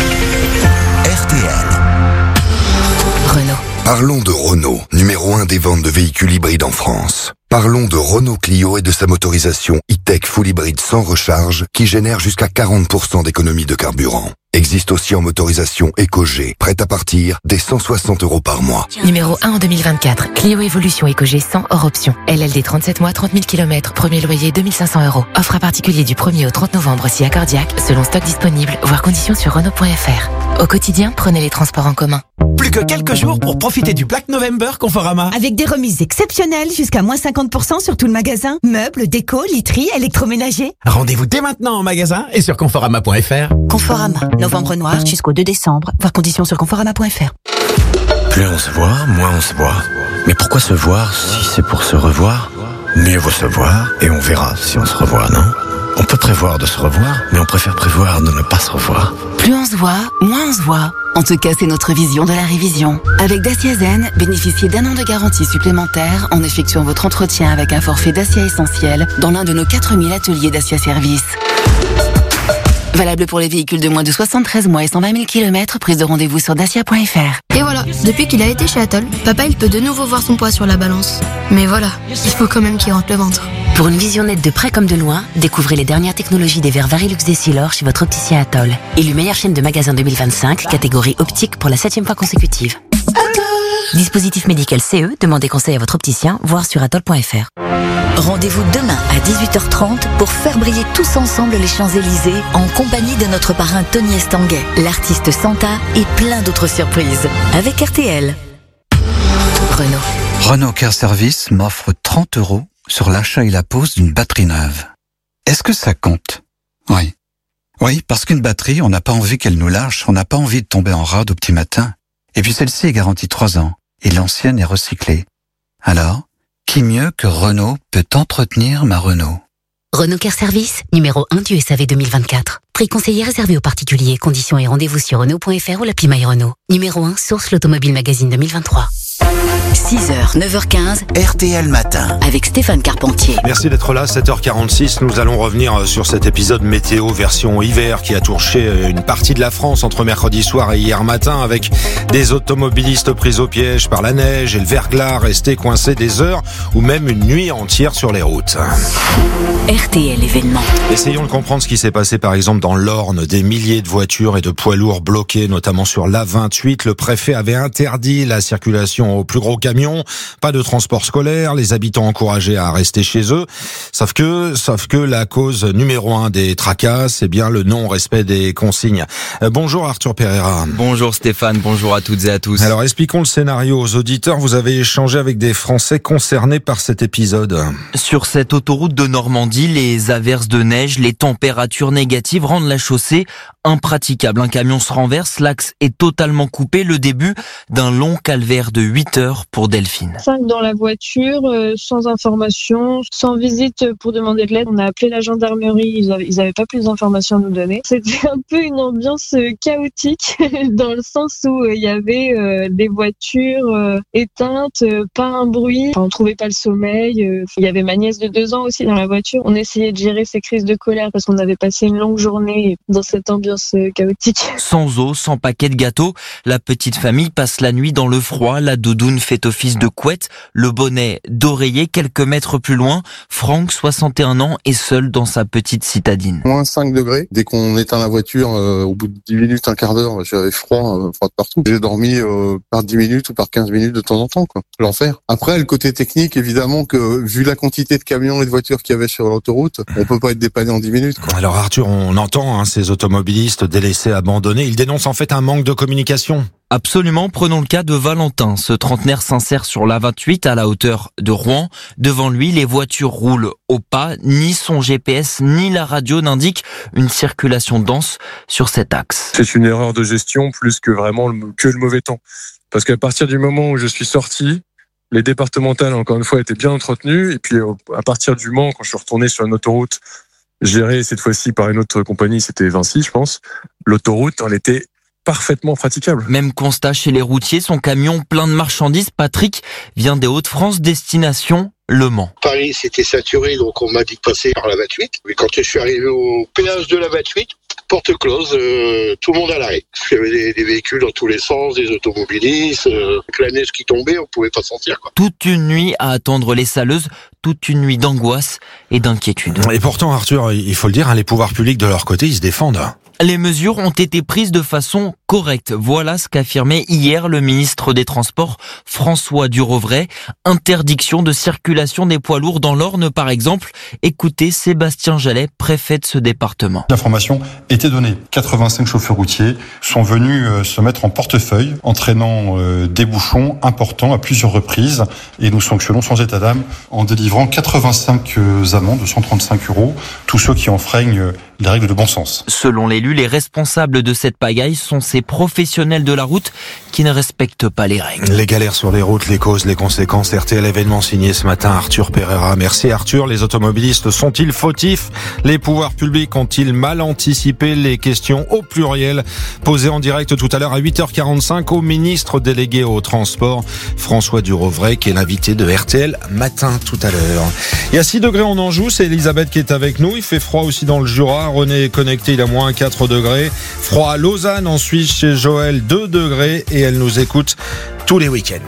R T L. Renault. Parlons de Renault, numéro un des ventes de véhicules hybrides en France. Parlons de Renault Clio et de sa motorisation e-tech full hybride sans recharge qui génère jusqu'à quarante pour cent d'économie de carburant. Existe aussi en motorisation EcoG, prête à partir dès cent soixante euros par mois. Numéro un en deux mille vingt-quatre. Clio Evolution EcoG cent hors option. L L D trente-sept mois, trente mille kilomètres. Premier loyer deux mille cinq cents euros. Offre à particulier du premier au trente novembre si accordiaque, selon stock disponible. Voir conditions sur Renault point F R. Au quotidien, prenez les transports en commun. Plus que quelques jours pour profiter du Black November Conforama. Avec des remises exceptionnelles jusqu'à moins cinquante pour cent sur tout le magasin. Meubles, déco, literie, électroménager. Rendez-vous dès maintenant en magasin et sur conforama point F R. Conforama, novembre noir jusqu'au deux décembre. Voir conditions sur conforama point F R. Plus on se voit, moins on se voit. Mais pourquoi se voir si c'est pour se revoir? Mieux vaut se voir et on verra si on se revoit, non? On peut prévoir de se revoir, mais on préfère prévoir de ne pas se revoir. Plus on se voit, moins on se voit. En tout cas, c'est notre vision de la révision. Avec Dacia Zen, bénéficiez d'un an de garantie supplémentaire en effectuant votre entretien avec un forfait Dacia Essentiel dans l'un de nos quatre mille ateliers Dacia Service. Valable pour les véhicules de moins de soixante-treize mois et cent vingt mille kilomètres, prise de rendez-vous sur dacia point F R. Et voilà, depuis qu'il a été chez Atoll, papa il peut de nouveau voir son poids sur la balance. Mais voilà, il faut quand même qu'il rentre le ventre. Pour une vision nette de près comme de loin, découvrez les dernières technologies des verres Varilux Essilor chez votre opticien Atoll. Élu meilleure chaîne de magasins deux mille vingt-cinq, catégorie optique pour la septième fois consécutive. Dispositif médical C E, demandez conseil à votre opticien, voire sur atoll point F R. Rendez-vous demain à dix-huit heures trente pour faire briller tous ensemble les Champs-Élysées en compagnie de notre parrain Tony Estanguet, l'artiste Santa et plein d'autres surprises. Avec R T L. Renault. Renault Care Service m'offre trente euros sur l'achat et la pose d'une batterie neuve. Est-ce que ça compte? Oui. Oui, parce qu'une batterie, on n'a pas envie qu'elle nous lâche, on n'a pas envie de tomber en rade au petit matin. Et puis celle-ci est garantie trois ans, et l'ancienne est recyclée. Alors, qui mieux que Renault peut entretenir ma Renault? Renault Care Service, numéro un du S A V deux mille vingt-quatre. Prix conseillé réservé aux particuliers, conditions et rendez-vous sur Renault point F R ou l'appli My Renault. Numéro un, source l'Automobile Magazine deux mille vingt-trois. six heures, neuf heures quinze. R T L Matin. Avec Stéphane Carpentier. Merci d'être là, sept heures quarante-six. Nous allons revenir sur cet épisode météo version hiver qui a touché une partie de la France entre mercredi soir et hier matin, avec des automobilistes pris au piège par la neige et le verglas restés coincés des heures ou même une nuit entière sur les routes. R T L événement. Essayons de comprendre ce qui s'est passé par exemple dans l'Orne. Des milliers de voitures et de poids lourds bloqués, notamment sur l'A vingt-huit. Le préfet avait interdit la circulation aux plus gros camions. Pas de transport scolaire. Les habitants encouragés à rester chez eux. Sauf que, sauf que la cause numéro un des tracas, c'est bien le non-respect des consignes. Euh, bonjour Arthur Pereira. Bonjour Stéphane, bonjour à toutes et à tous. Alors expliquons le scénario aux auditeurs. Vous avez échangé avec des Français concernés par cet épisode. Sur cette autoroute de Normandie, les averses de neige, les températures négatives rendent la chaussée impraticable. Un camion se renverse, l'axe est totalement coupé, le début d'un long calvaire de huit heures pour pour Delphine. Cinq dans la voiture, euh, sans information, sans visite pour demander de l'aide. On a appelé la gendarmerie, ils avaient, ils avaient pas plus d'informations à nous donner. C'était un peu une ambiance chaotique dans le sens où il y avait euh, des voitures euh, éteintes, euh, pas un bruit, enfin, on trouvait pas le sommeil. Euh, il y avait ma nièce de deux ans aussi dans la voiture. On essayait de gérer ses crises de colère parce qu'on avait passé une longue journée dans cette ambiance euh, chaotique. Sans eau, sans paquet de gâteaux, la petite famille passe la nuit dans le froid. La doudoune fait office de couette, le bonnet d'oreiller. Quelques mètres plus loin, Franck, soixante et un ans, est seul dans sa petite citadine. Moins cinq degrés. Dès qu'on éteint la voiture, euh, au bout de dix minutes, un quart d'heure, j'avais froid, euh, froid de partout. J'ai dormi euh, par dix minutes ou par quinze minutes de temps en temps, quoi. L'enfer. Après, le côté technique, évidemment que vu la quantité de camions et de voitures qu'il y avait sur l'autoroute, on peut pas être dépanné en dix minutes, quoi. Alors Arthur, on entend hein, ces automobilistes délaissés, abandonnés. Ils dénoncent en fait un manque de communication. Absolument, prenons le cas de Valentin. Ce trentenaire s'insère sur l'A vingt-huit à la hauteur de Rouen. Devant lui, les voitures roulent au pas. Ni son G P S, ni la radio n'indiquent une circulation dense sur cet axe. C'est une erreur de gestion plus que vraiment le, que le mauvais temps. Parce qu'à partir du moment où je suis sorti, les départementales, encore une fois, étaient bien entretenues. Et puis, à partir du Mans, quand je suis retourné sur une autoroute, gérée cette fois-ci par une autre compagnie, c'était Vinci, je pense, l'autoroute, elle était parfaitement praticable. Même constat chez les routiers, son camion plein de marchandises. Patrick vient des Hauts-de-France, destination Le Mans. Paris, c'était saturé, donc on m'a dit de passer par la vingt-huit. Mais quand je suis arrivé au péage de la vingt-huit, porte close, euh, tout le monde à l'arrêt. Il y avait des, des véhicules dans tous les sens, des automobilistes. Euh, avec la neige qui tombait, on pouvait pas sortir, quoi. Toute une nuit à attendre les saleuses, toute une nuit d'angoisse et d'inquiétude. Et pourtant, Arthur, il faut le dire, hein, les pouvoirs publics de leur côté, ils se défendent. Les mesures ont été prises de façon correcte. Voilà ce qu'affirmait hier le ministre des Transports, François Durovray. Interdiction de circulation des poids lourds dans l'Orne, par exemple. Écoutez Sébastien Jallet, préfet de ce département. L'information était donnée. quatre-vingt-cinq chauffeurs routiers sont venus se mettre en portefeuille, entraînant des bouchons importants à plusieurs reprises. Et nous sanctionnons sans état d'âme en délivrant quatre-vingt-cinq amendes de cent trente-cinq euros. Tous ceux qui enfreignent les règles de bon sens. Selon l'élu, les responsables de cette pagaille sont ces professionnels de la route qui ne respectent pas les règles. Les galères sur les routes, les causes, les conséquences. R T L événement signé ce matin Arthur Pereira. Merci Arthur. Les automobilistes sont-ils fautifs? Les pouvoirs publics ont-ils mal anticipé? Les questions au pluriel posées en direct tout à l'heure à huit heures quarante-cinq au ministre délégué au transport François Durovray, qui est l'invité de R T L matin tout à l'heure. Il y a six degrés en Anjou, c'est Elisabeth qui est avec nous. Il fait froid aussi dans le Jura. René est connecté, il a moins quatre degrés. Froid à Lausanne, en Suisse, chez Joël, deux degrés. Et elle nous écoute tous les week-ends.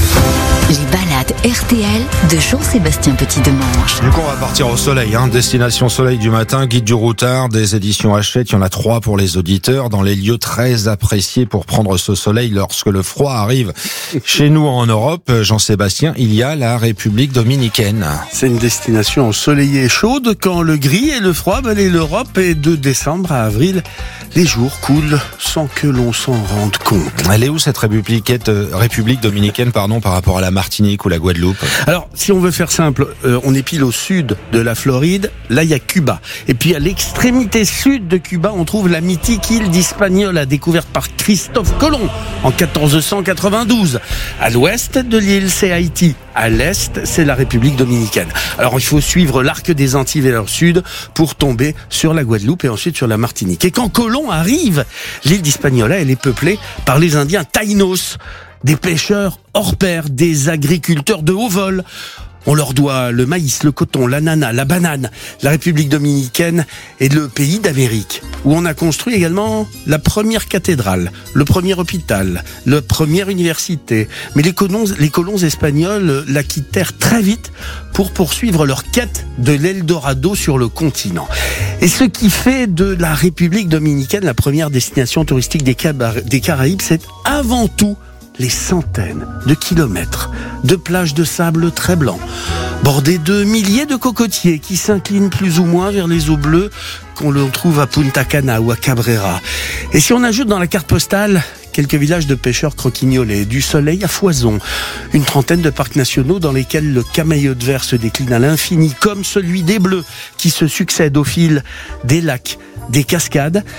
Les balades R T L de Jean-Sébastien Petit-Demange. Du coup, on va partir au soleil, hein. Destination soleil du matin, guide du routard, des éditions Hachette. Il y en a trois pour les auditeurs, dans les lieux très appréciés pour prendre ce soleil lorsque le froid arrive. Chez nous en Europe, Jean-Sébastien, il y a la République dominicaine. C'est une destination ensoleillée et chaude quand le gris et le froid balaient l'Europe, et de décembre à avril, les jours coulent sans que l'on s'en rende compte. Elle est où cette République, République dominicaine pardon, par rapport à la Martinique ou la Guadeloupe? Alors, si on veut faire simple, euh, on est pile au sud de la Floride. Là, il y a Cuba. Et puis, à l'extrémité sud de Cuba, on trouve la mythique île d'Hispaniola, découverte par Christophe Colomb en quatorze cent quatre-vingt-douze. À l'ouest de l'île, c'est Haïti. À l'est, c'est la République dominicaine. Alors, il faut suivre l'arc des Antilles vers le sud pour tomber sur la Guadeloupe et ensuite sur la Martinique. Et quand Colomb arrive, l'île d'Hispaniola, elle est peuplée par les Indiens Taïnos, des pêcheurs hors pair, des agriculteurs de haut vol. On leur doit le maïs, le coton, l'ananas, la banane. La République dominicaine est le pays d'Amérique, où on a construit également la première cathédrale, le premier hôpital, la première université. Mais les colons, les colons espagnols la quittèrent très vite pour poursuivre leur quête de l'Eldorado sur le continent. Et ce qui fait de la République dominicaine la première destination touristique des, Cabar- des Caraïbes, c'est avant tout les centaines de kilomètres de plages de sable très blanc, bordées de milliers de cocotiers qui s'inclinent plus ou moins vers les eaux bleues qu'on le trouve à Punta Cana ou à Cabrera. Et si on ajoute dans la carte postale quelques villages de pêcheurs croquignolés, du soleil à foison, une trentaine de parcs nationaux dans lesquels le camélode vert se décline à l'infini, comme celui des Bleus qui se succèdent au fil des lacs, des cascades,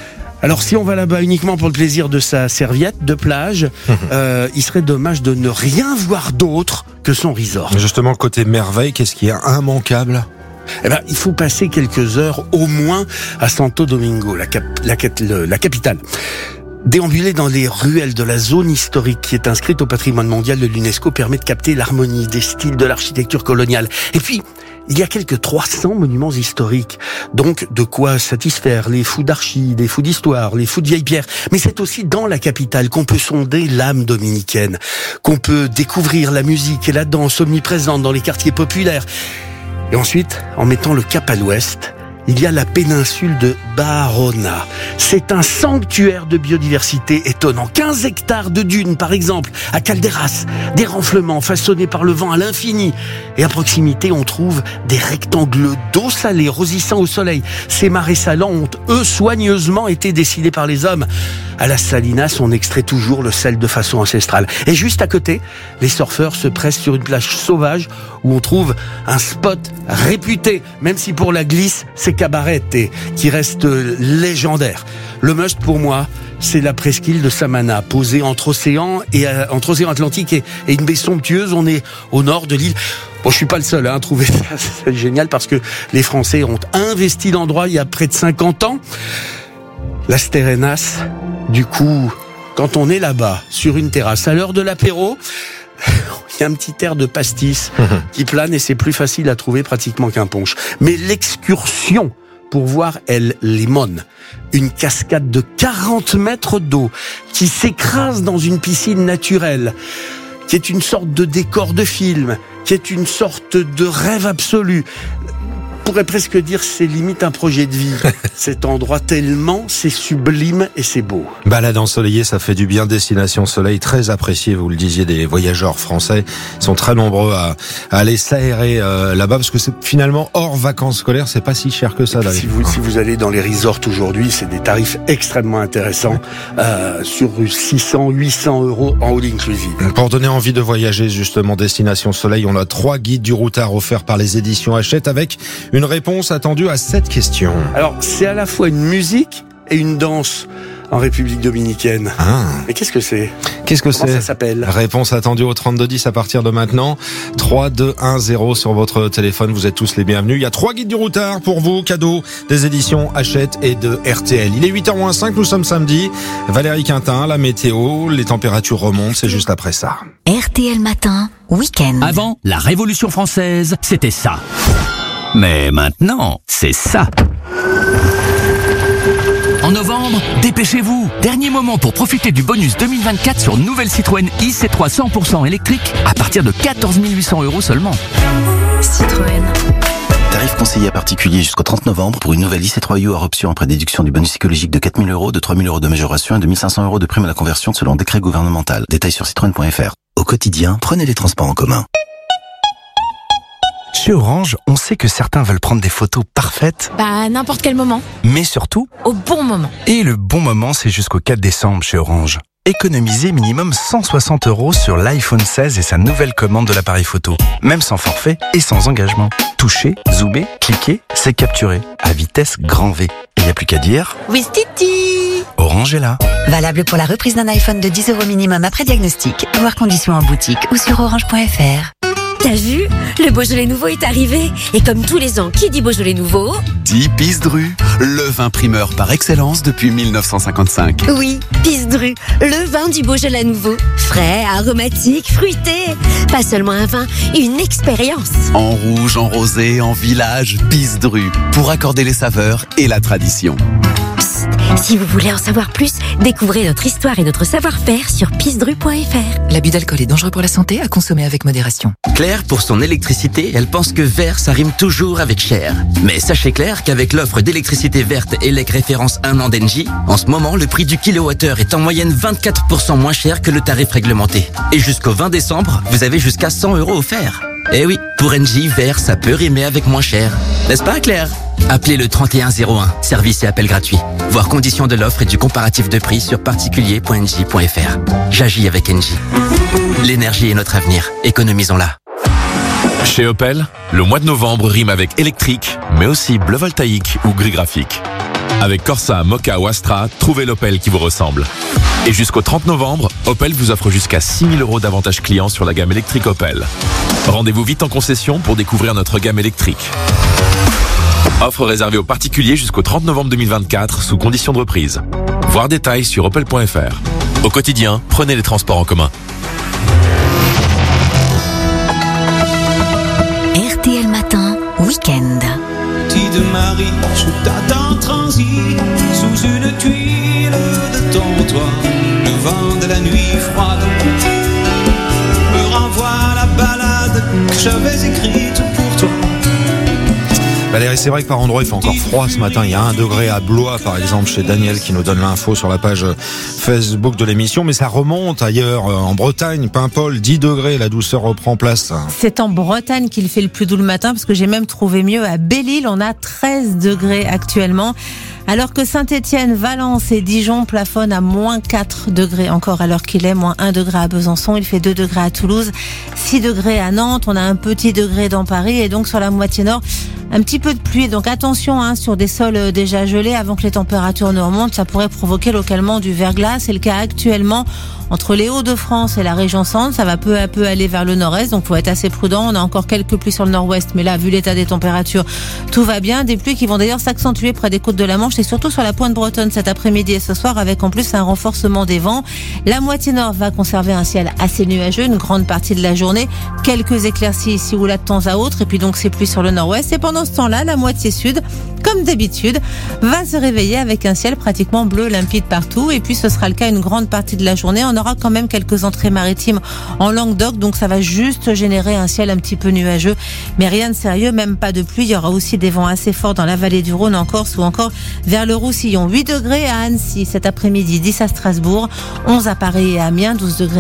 Alors si on va là-bas uniquement pour le plaisir de sa serviette de plage, euh, il serait dommage de ne rien voir d'autre que son resort. Justement, côté merveille, qu'est-ce qui est immanquable ? Eh ben, il faut passer quelques heures au moins à Santo Domingo, la, cap- la, cap- le- la capitale. Déambuler dans les ruelles de la zone historique qui est inscrite au patrimoine mondial de l'UNESCO permet de capter l'harmonie des styles de l'architecture coloniale. Et puis, il y a quelques trois cents monuments historiques. Donc, de quoi satisfaire les fous d'archi, les fous d'histoire, les fous de vieilles pierres. Mais c'est aussi dans la capitale qu'on peut sonder l'âme dominicaine, qu'on peut découvrir la musique et la danse omniprésentes dans les quartiers populaires. Et ensuite, en mettant le cap à l'ouest, il y a la péninsule de Barahona. C'est un sanctuaire de biodiversité étonnant. quinze hectares de dunes, par exemple, à Calderas. Des renflements façonnés par le vent à l'infini. Et à proximité, on trouve des rectangles d'eau salée rosissant au soleil. Ces marais salants ont, eux, soigneusement été dessinés par les hommes. À Las Salinas, on extrait toujours le sel de façon ancestrale. Et juste à côté, les surfeurs se pressent sur une plage sauvage où on trouve un spot réputé, même si pour la glisse, c'est cabaret et qui reste légendaire. Le must pour moi, c'est la presqu'île de Samana, posée entre océan et euh, entre océan Atlantique et, et une baie somptueuse. On est au nord de l'île. Bon, je suis pas le seul hein, à trouver ça c'est génial parce que les Français ont investi l'endroit il y a près de cinquante ans. Las Terrenas, du coup, quand on est là-bas, sur une terrasse, à l'heure de l'apéro, il y a un petit air de pastis qui plane et c'est plus facile à trouver pratiquement qu'un punch. Mais l'excursion pour voir El Limón, une cascade de quarante mètres d'eau qui s'écrase dans une piscine naturelle, qui est une sorte de décor de film, qui est une sorte de rêve absolu. On pourrait presque dire c'est limite un projet de vie. Cet endroit tellement c'est sublime et c'est beau. Balade ensoleillée, ça fait du bien. Destination soleil, très appréciée, vous le disiez, des voyageurs français. Ils sont très nombreux à, à aller s'aérer euh, là-bas parce que c'est finalement hors vacances scolaires, c'est pas si cher que ça. Si vous, si vous allez dans les resorts aujourd'hui, c'est des tarifs extrêmement intéressants, euh, sur six cents, huit cents euros en all inclusive. Pour donner envie de voyager, justement, Destination Soleil, on a trois guides du routard offerts par les éditions Hachette avec une réponse attendue à cette question. Alors, c'est à la fois une musique et une danse en République dominicaine. Ah. Mais qu'est-ce que c'est ? Qu'est-ce que Comment c'est ? ça s'appelle ? Réponse attendue au trente-deux dix à partir de maintenant. trois deux un zéro sur votre téléphone. Vous êtes tous les bienvenus. Il y a trois guides du routard pour vous, cadeaux des éditions Hachette et de R T L. Il est huit heures moins cinq, nous sommes samedi. Valérie Quintin, la météo, les températures remontent, c'est juste après ça. R T L Matin, week-end. Avant, la Révolution française, c'était ça. Mais maintenant, c'est ça. En novembre, dépêchez-vous. Dernier moment pour profiter du bonus deux mille vingt-quatre sur nouvelle Citroën i C trois cent pour cent électrique à partir de quatorze mille huit cents euros seulement. Citroën. Tarif conseillé à particulier jusqu'au trente novembre pour une nouvelle i C trois U hors option après déduction du bonus psychologique de quatre mille euros, de trois mille euros de majoration et de mille cinq cents euros de prime à la conversion selon décret gouvernemental. Détails sur citroën point f r. Au quotidien, prenez les transports en commun. Chez Orange, on sait que certains veulent prendre des photos parfaites. Bah, n'importe quel moment. Mais surtout, au bon moment. Et le bon moment, c'est jusqu'au quatre décembre chez Orange. Économisez minimum cent soixante euros sur l'iPhone seize et sa nouvelle commande de l'appareil photo. Même sans forfait et sans engagement. Touchez, zoomez, cliquez, c'est capturé. À vitesse grand V. Et il n'y a plus qu'à dire... Oui, Titi. Orange est là. Valable pour la reprise d'un iPhone de dix euros minimum après diagnostic. Voir conditions en boutique ou sur orange point f r. T'as vu ? Le Beaujolais Nouveau est arrivé. Et comme tous les ans, qui dit Beaujolais Nouveau dit Pisdru, le vin primeur par excellence depuis mille neuf cent cinquante-cinq. Oui, Pisdru, le vin du Beaujolais Nouveau. Frais, aromatique, fruité. Pas seulement un vin, une expérience. En rouge, en rosé, en village, Pisdru, pour accorder les saveurs et la tradition. Psst, si vous voulez en savoir plus, découvrez notre histoire et notre savoir-faire sur pisdru point f r. L'abus d'alcool est dangereux pour la santé, à consommer avec modération. Claire, pour son électricité, elle pense que vert, ça rime toujours avec cher. Mais sachez Claire qu'avec l'offre d'électricité verte E L E C référence un an d'Engie, en ce moment, le prix du kilowattheure est en moyenne vingt-quatre pour cent moins cher que le tarif réglementé. Et jusqu'au vingt décembre, vous avez jusqu'à cent euros offerts. Eh oui, pour Engie, vert, ça peut rimer avec moins cher. N'est-ce pas, Claire ? Appelez le trente et un zéro un, service et appel gratuit. Voir conditions de l'offre et du comparatif de prix sur particulier point engie point f r. J'agis avec Engie. L'énergie est notre avenir, économisons-la. Chez Opel, le mois de novembre rime avec électrique, mais aussi bleu voltaïque ou gris graphique. Avec Corsa, Moka ou Astra, trouvez l'Opel qui vous ressemble. Et jusqu'au trente novembre, Opel vous offre jusqu'à six mille euros d'avantages clients sur la gamme électrique Opel. Rendez-vous vite en concession pour découvrir notre gamme électrique. Offre réservée aux particuliers jusqu'au trente novembre deux mille vingt-quatre sous conditions de reprise. Voir détails sur opel point f r. Au quotidien, prenez les transports en commun. R T L Matin, week-end. Petite Marie, je t'attends transi sous une tuile de ton toit. Le vent de la nuit froide me renvoie à la balade que j'avais écrite pour toi. Valérie, c'est vrai que par endroit il fait encore froid ce matin. Il y a un degré à Blois par exemple chez Daniel qui nous donne l'info sur la page Facebook de l'émission. Mais ça remonte ailleurs, en Bretagne, Paimpol, dix degrés, la douceur reprend place. C'est en Bretagne qu'il fait le plus doux le matin parce que j'ai même trouvé mieux à Belle-Île. On a treize degrés actuellement. Alors que Saint-Étienne, Valence et Dijon plafonnent à moins quatre degrés encore alors qu'il est, moins un degré à Besançon, il fait deux degrés à Toulouse, six degrés à Nantes, on a un petit degré dans Paris et donc sur la moitié nord, un petit peu de pluie. Donc attention hein, sur des sols déjà gelés avant que les températures ne remontent, ça pourrait provoquer localement du verglas. C'est le cas actuellement entre les Hauts-de-France et la région Centre. Ça va peu à peu aller vers le nord-est, donc faut être assez prudent. On a encore quelques pluies sur le nord-ouest, mais là, vu l'état des températures, tout va bien. Des pluies qui vont d'ailleurs s'accentuer près des côtes de la Manche et surtout sur la pointe bretonne cet après-midi et ce soir, avec en plus un renforcement des vents. La moitié nord va conserver un ciel assez nuageux une grande partie de la journée. Quelques éclaircies ici ou là de temps à autre, et puis donc ces pluies sur le nord-ouest. Et pendant ce temps-là, la moitié sud, comme d'habitude, va se réveiller avec un ciel pratiquement bleu limpide partout. Et puis ce sera le cas une grande partie de la journée. On aura quand même quelques entrées maritimes en Languedoc, donc ça va juste générer un ciel un petit peu nuageux, mais rien de sérieux, même pas de pluie. Il y aura aussi des vents assez forts dans la vallée du Rhône en Corse ou encore vers le Roussillon. huit degrés à Annecy cet après-midi, dix à Strasbourg, onze à Paris et à Amiens, douze degrés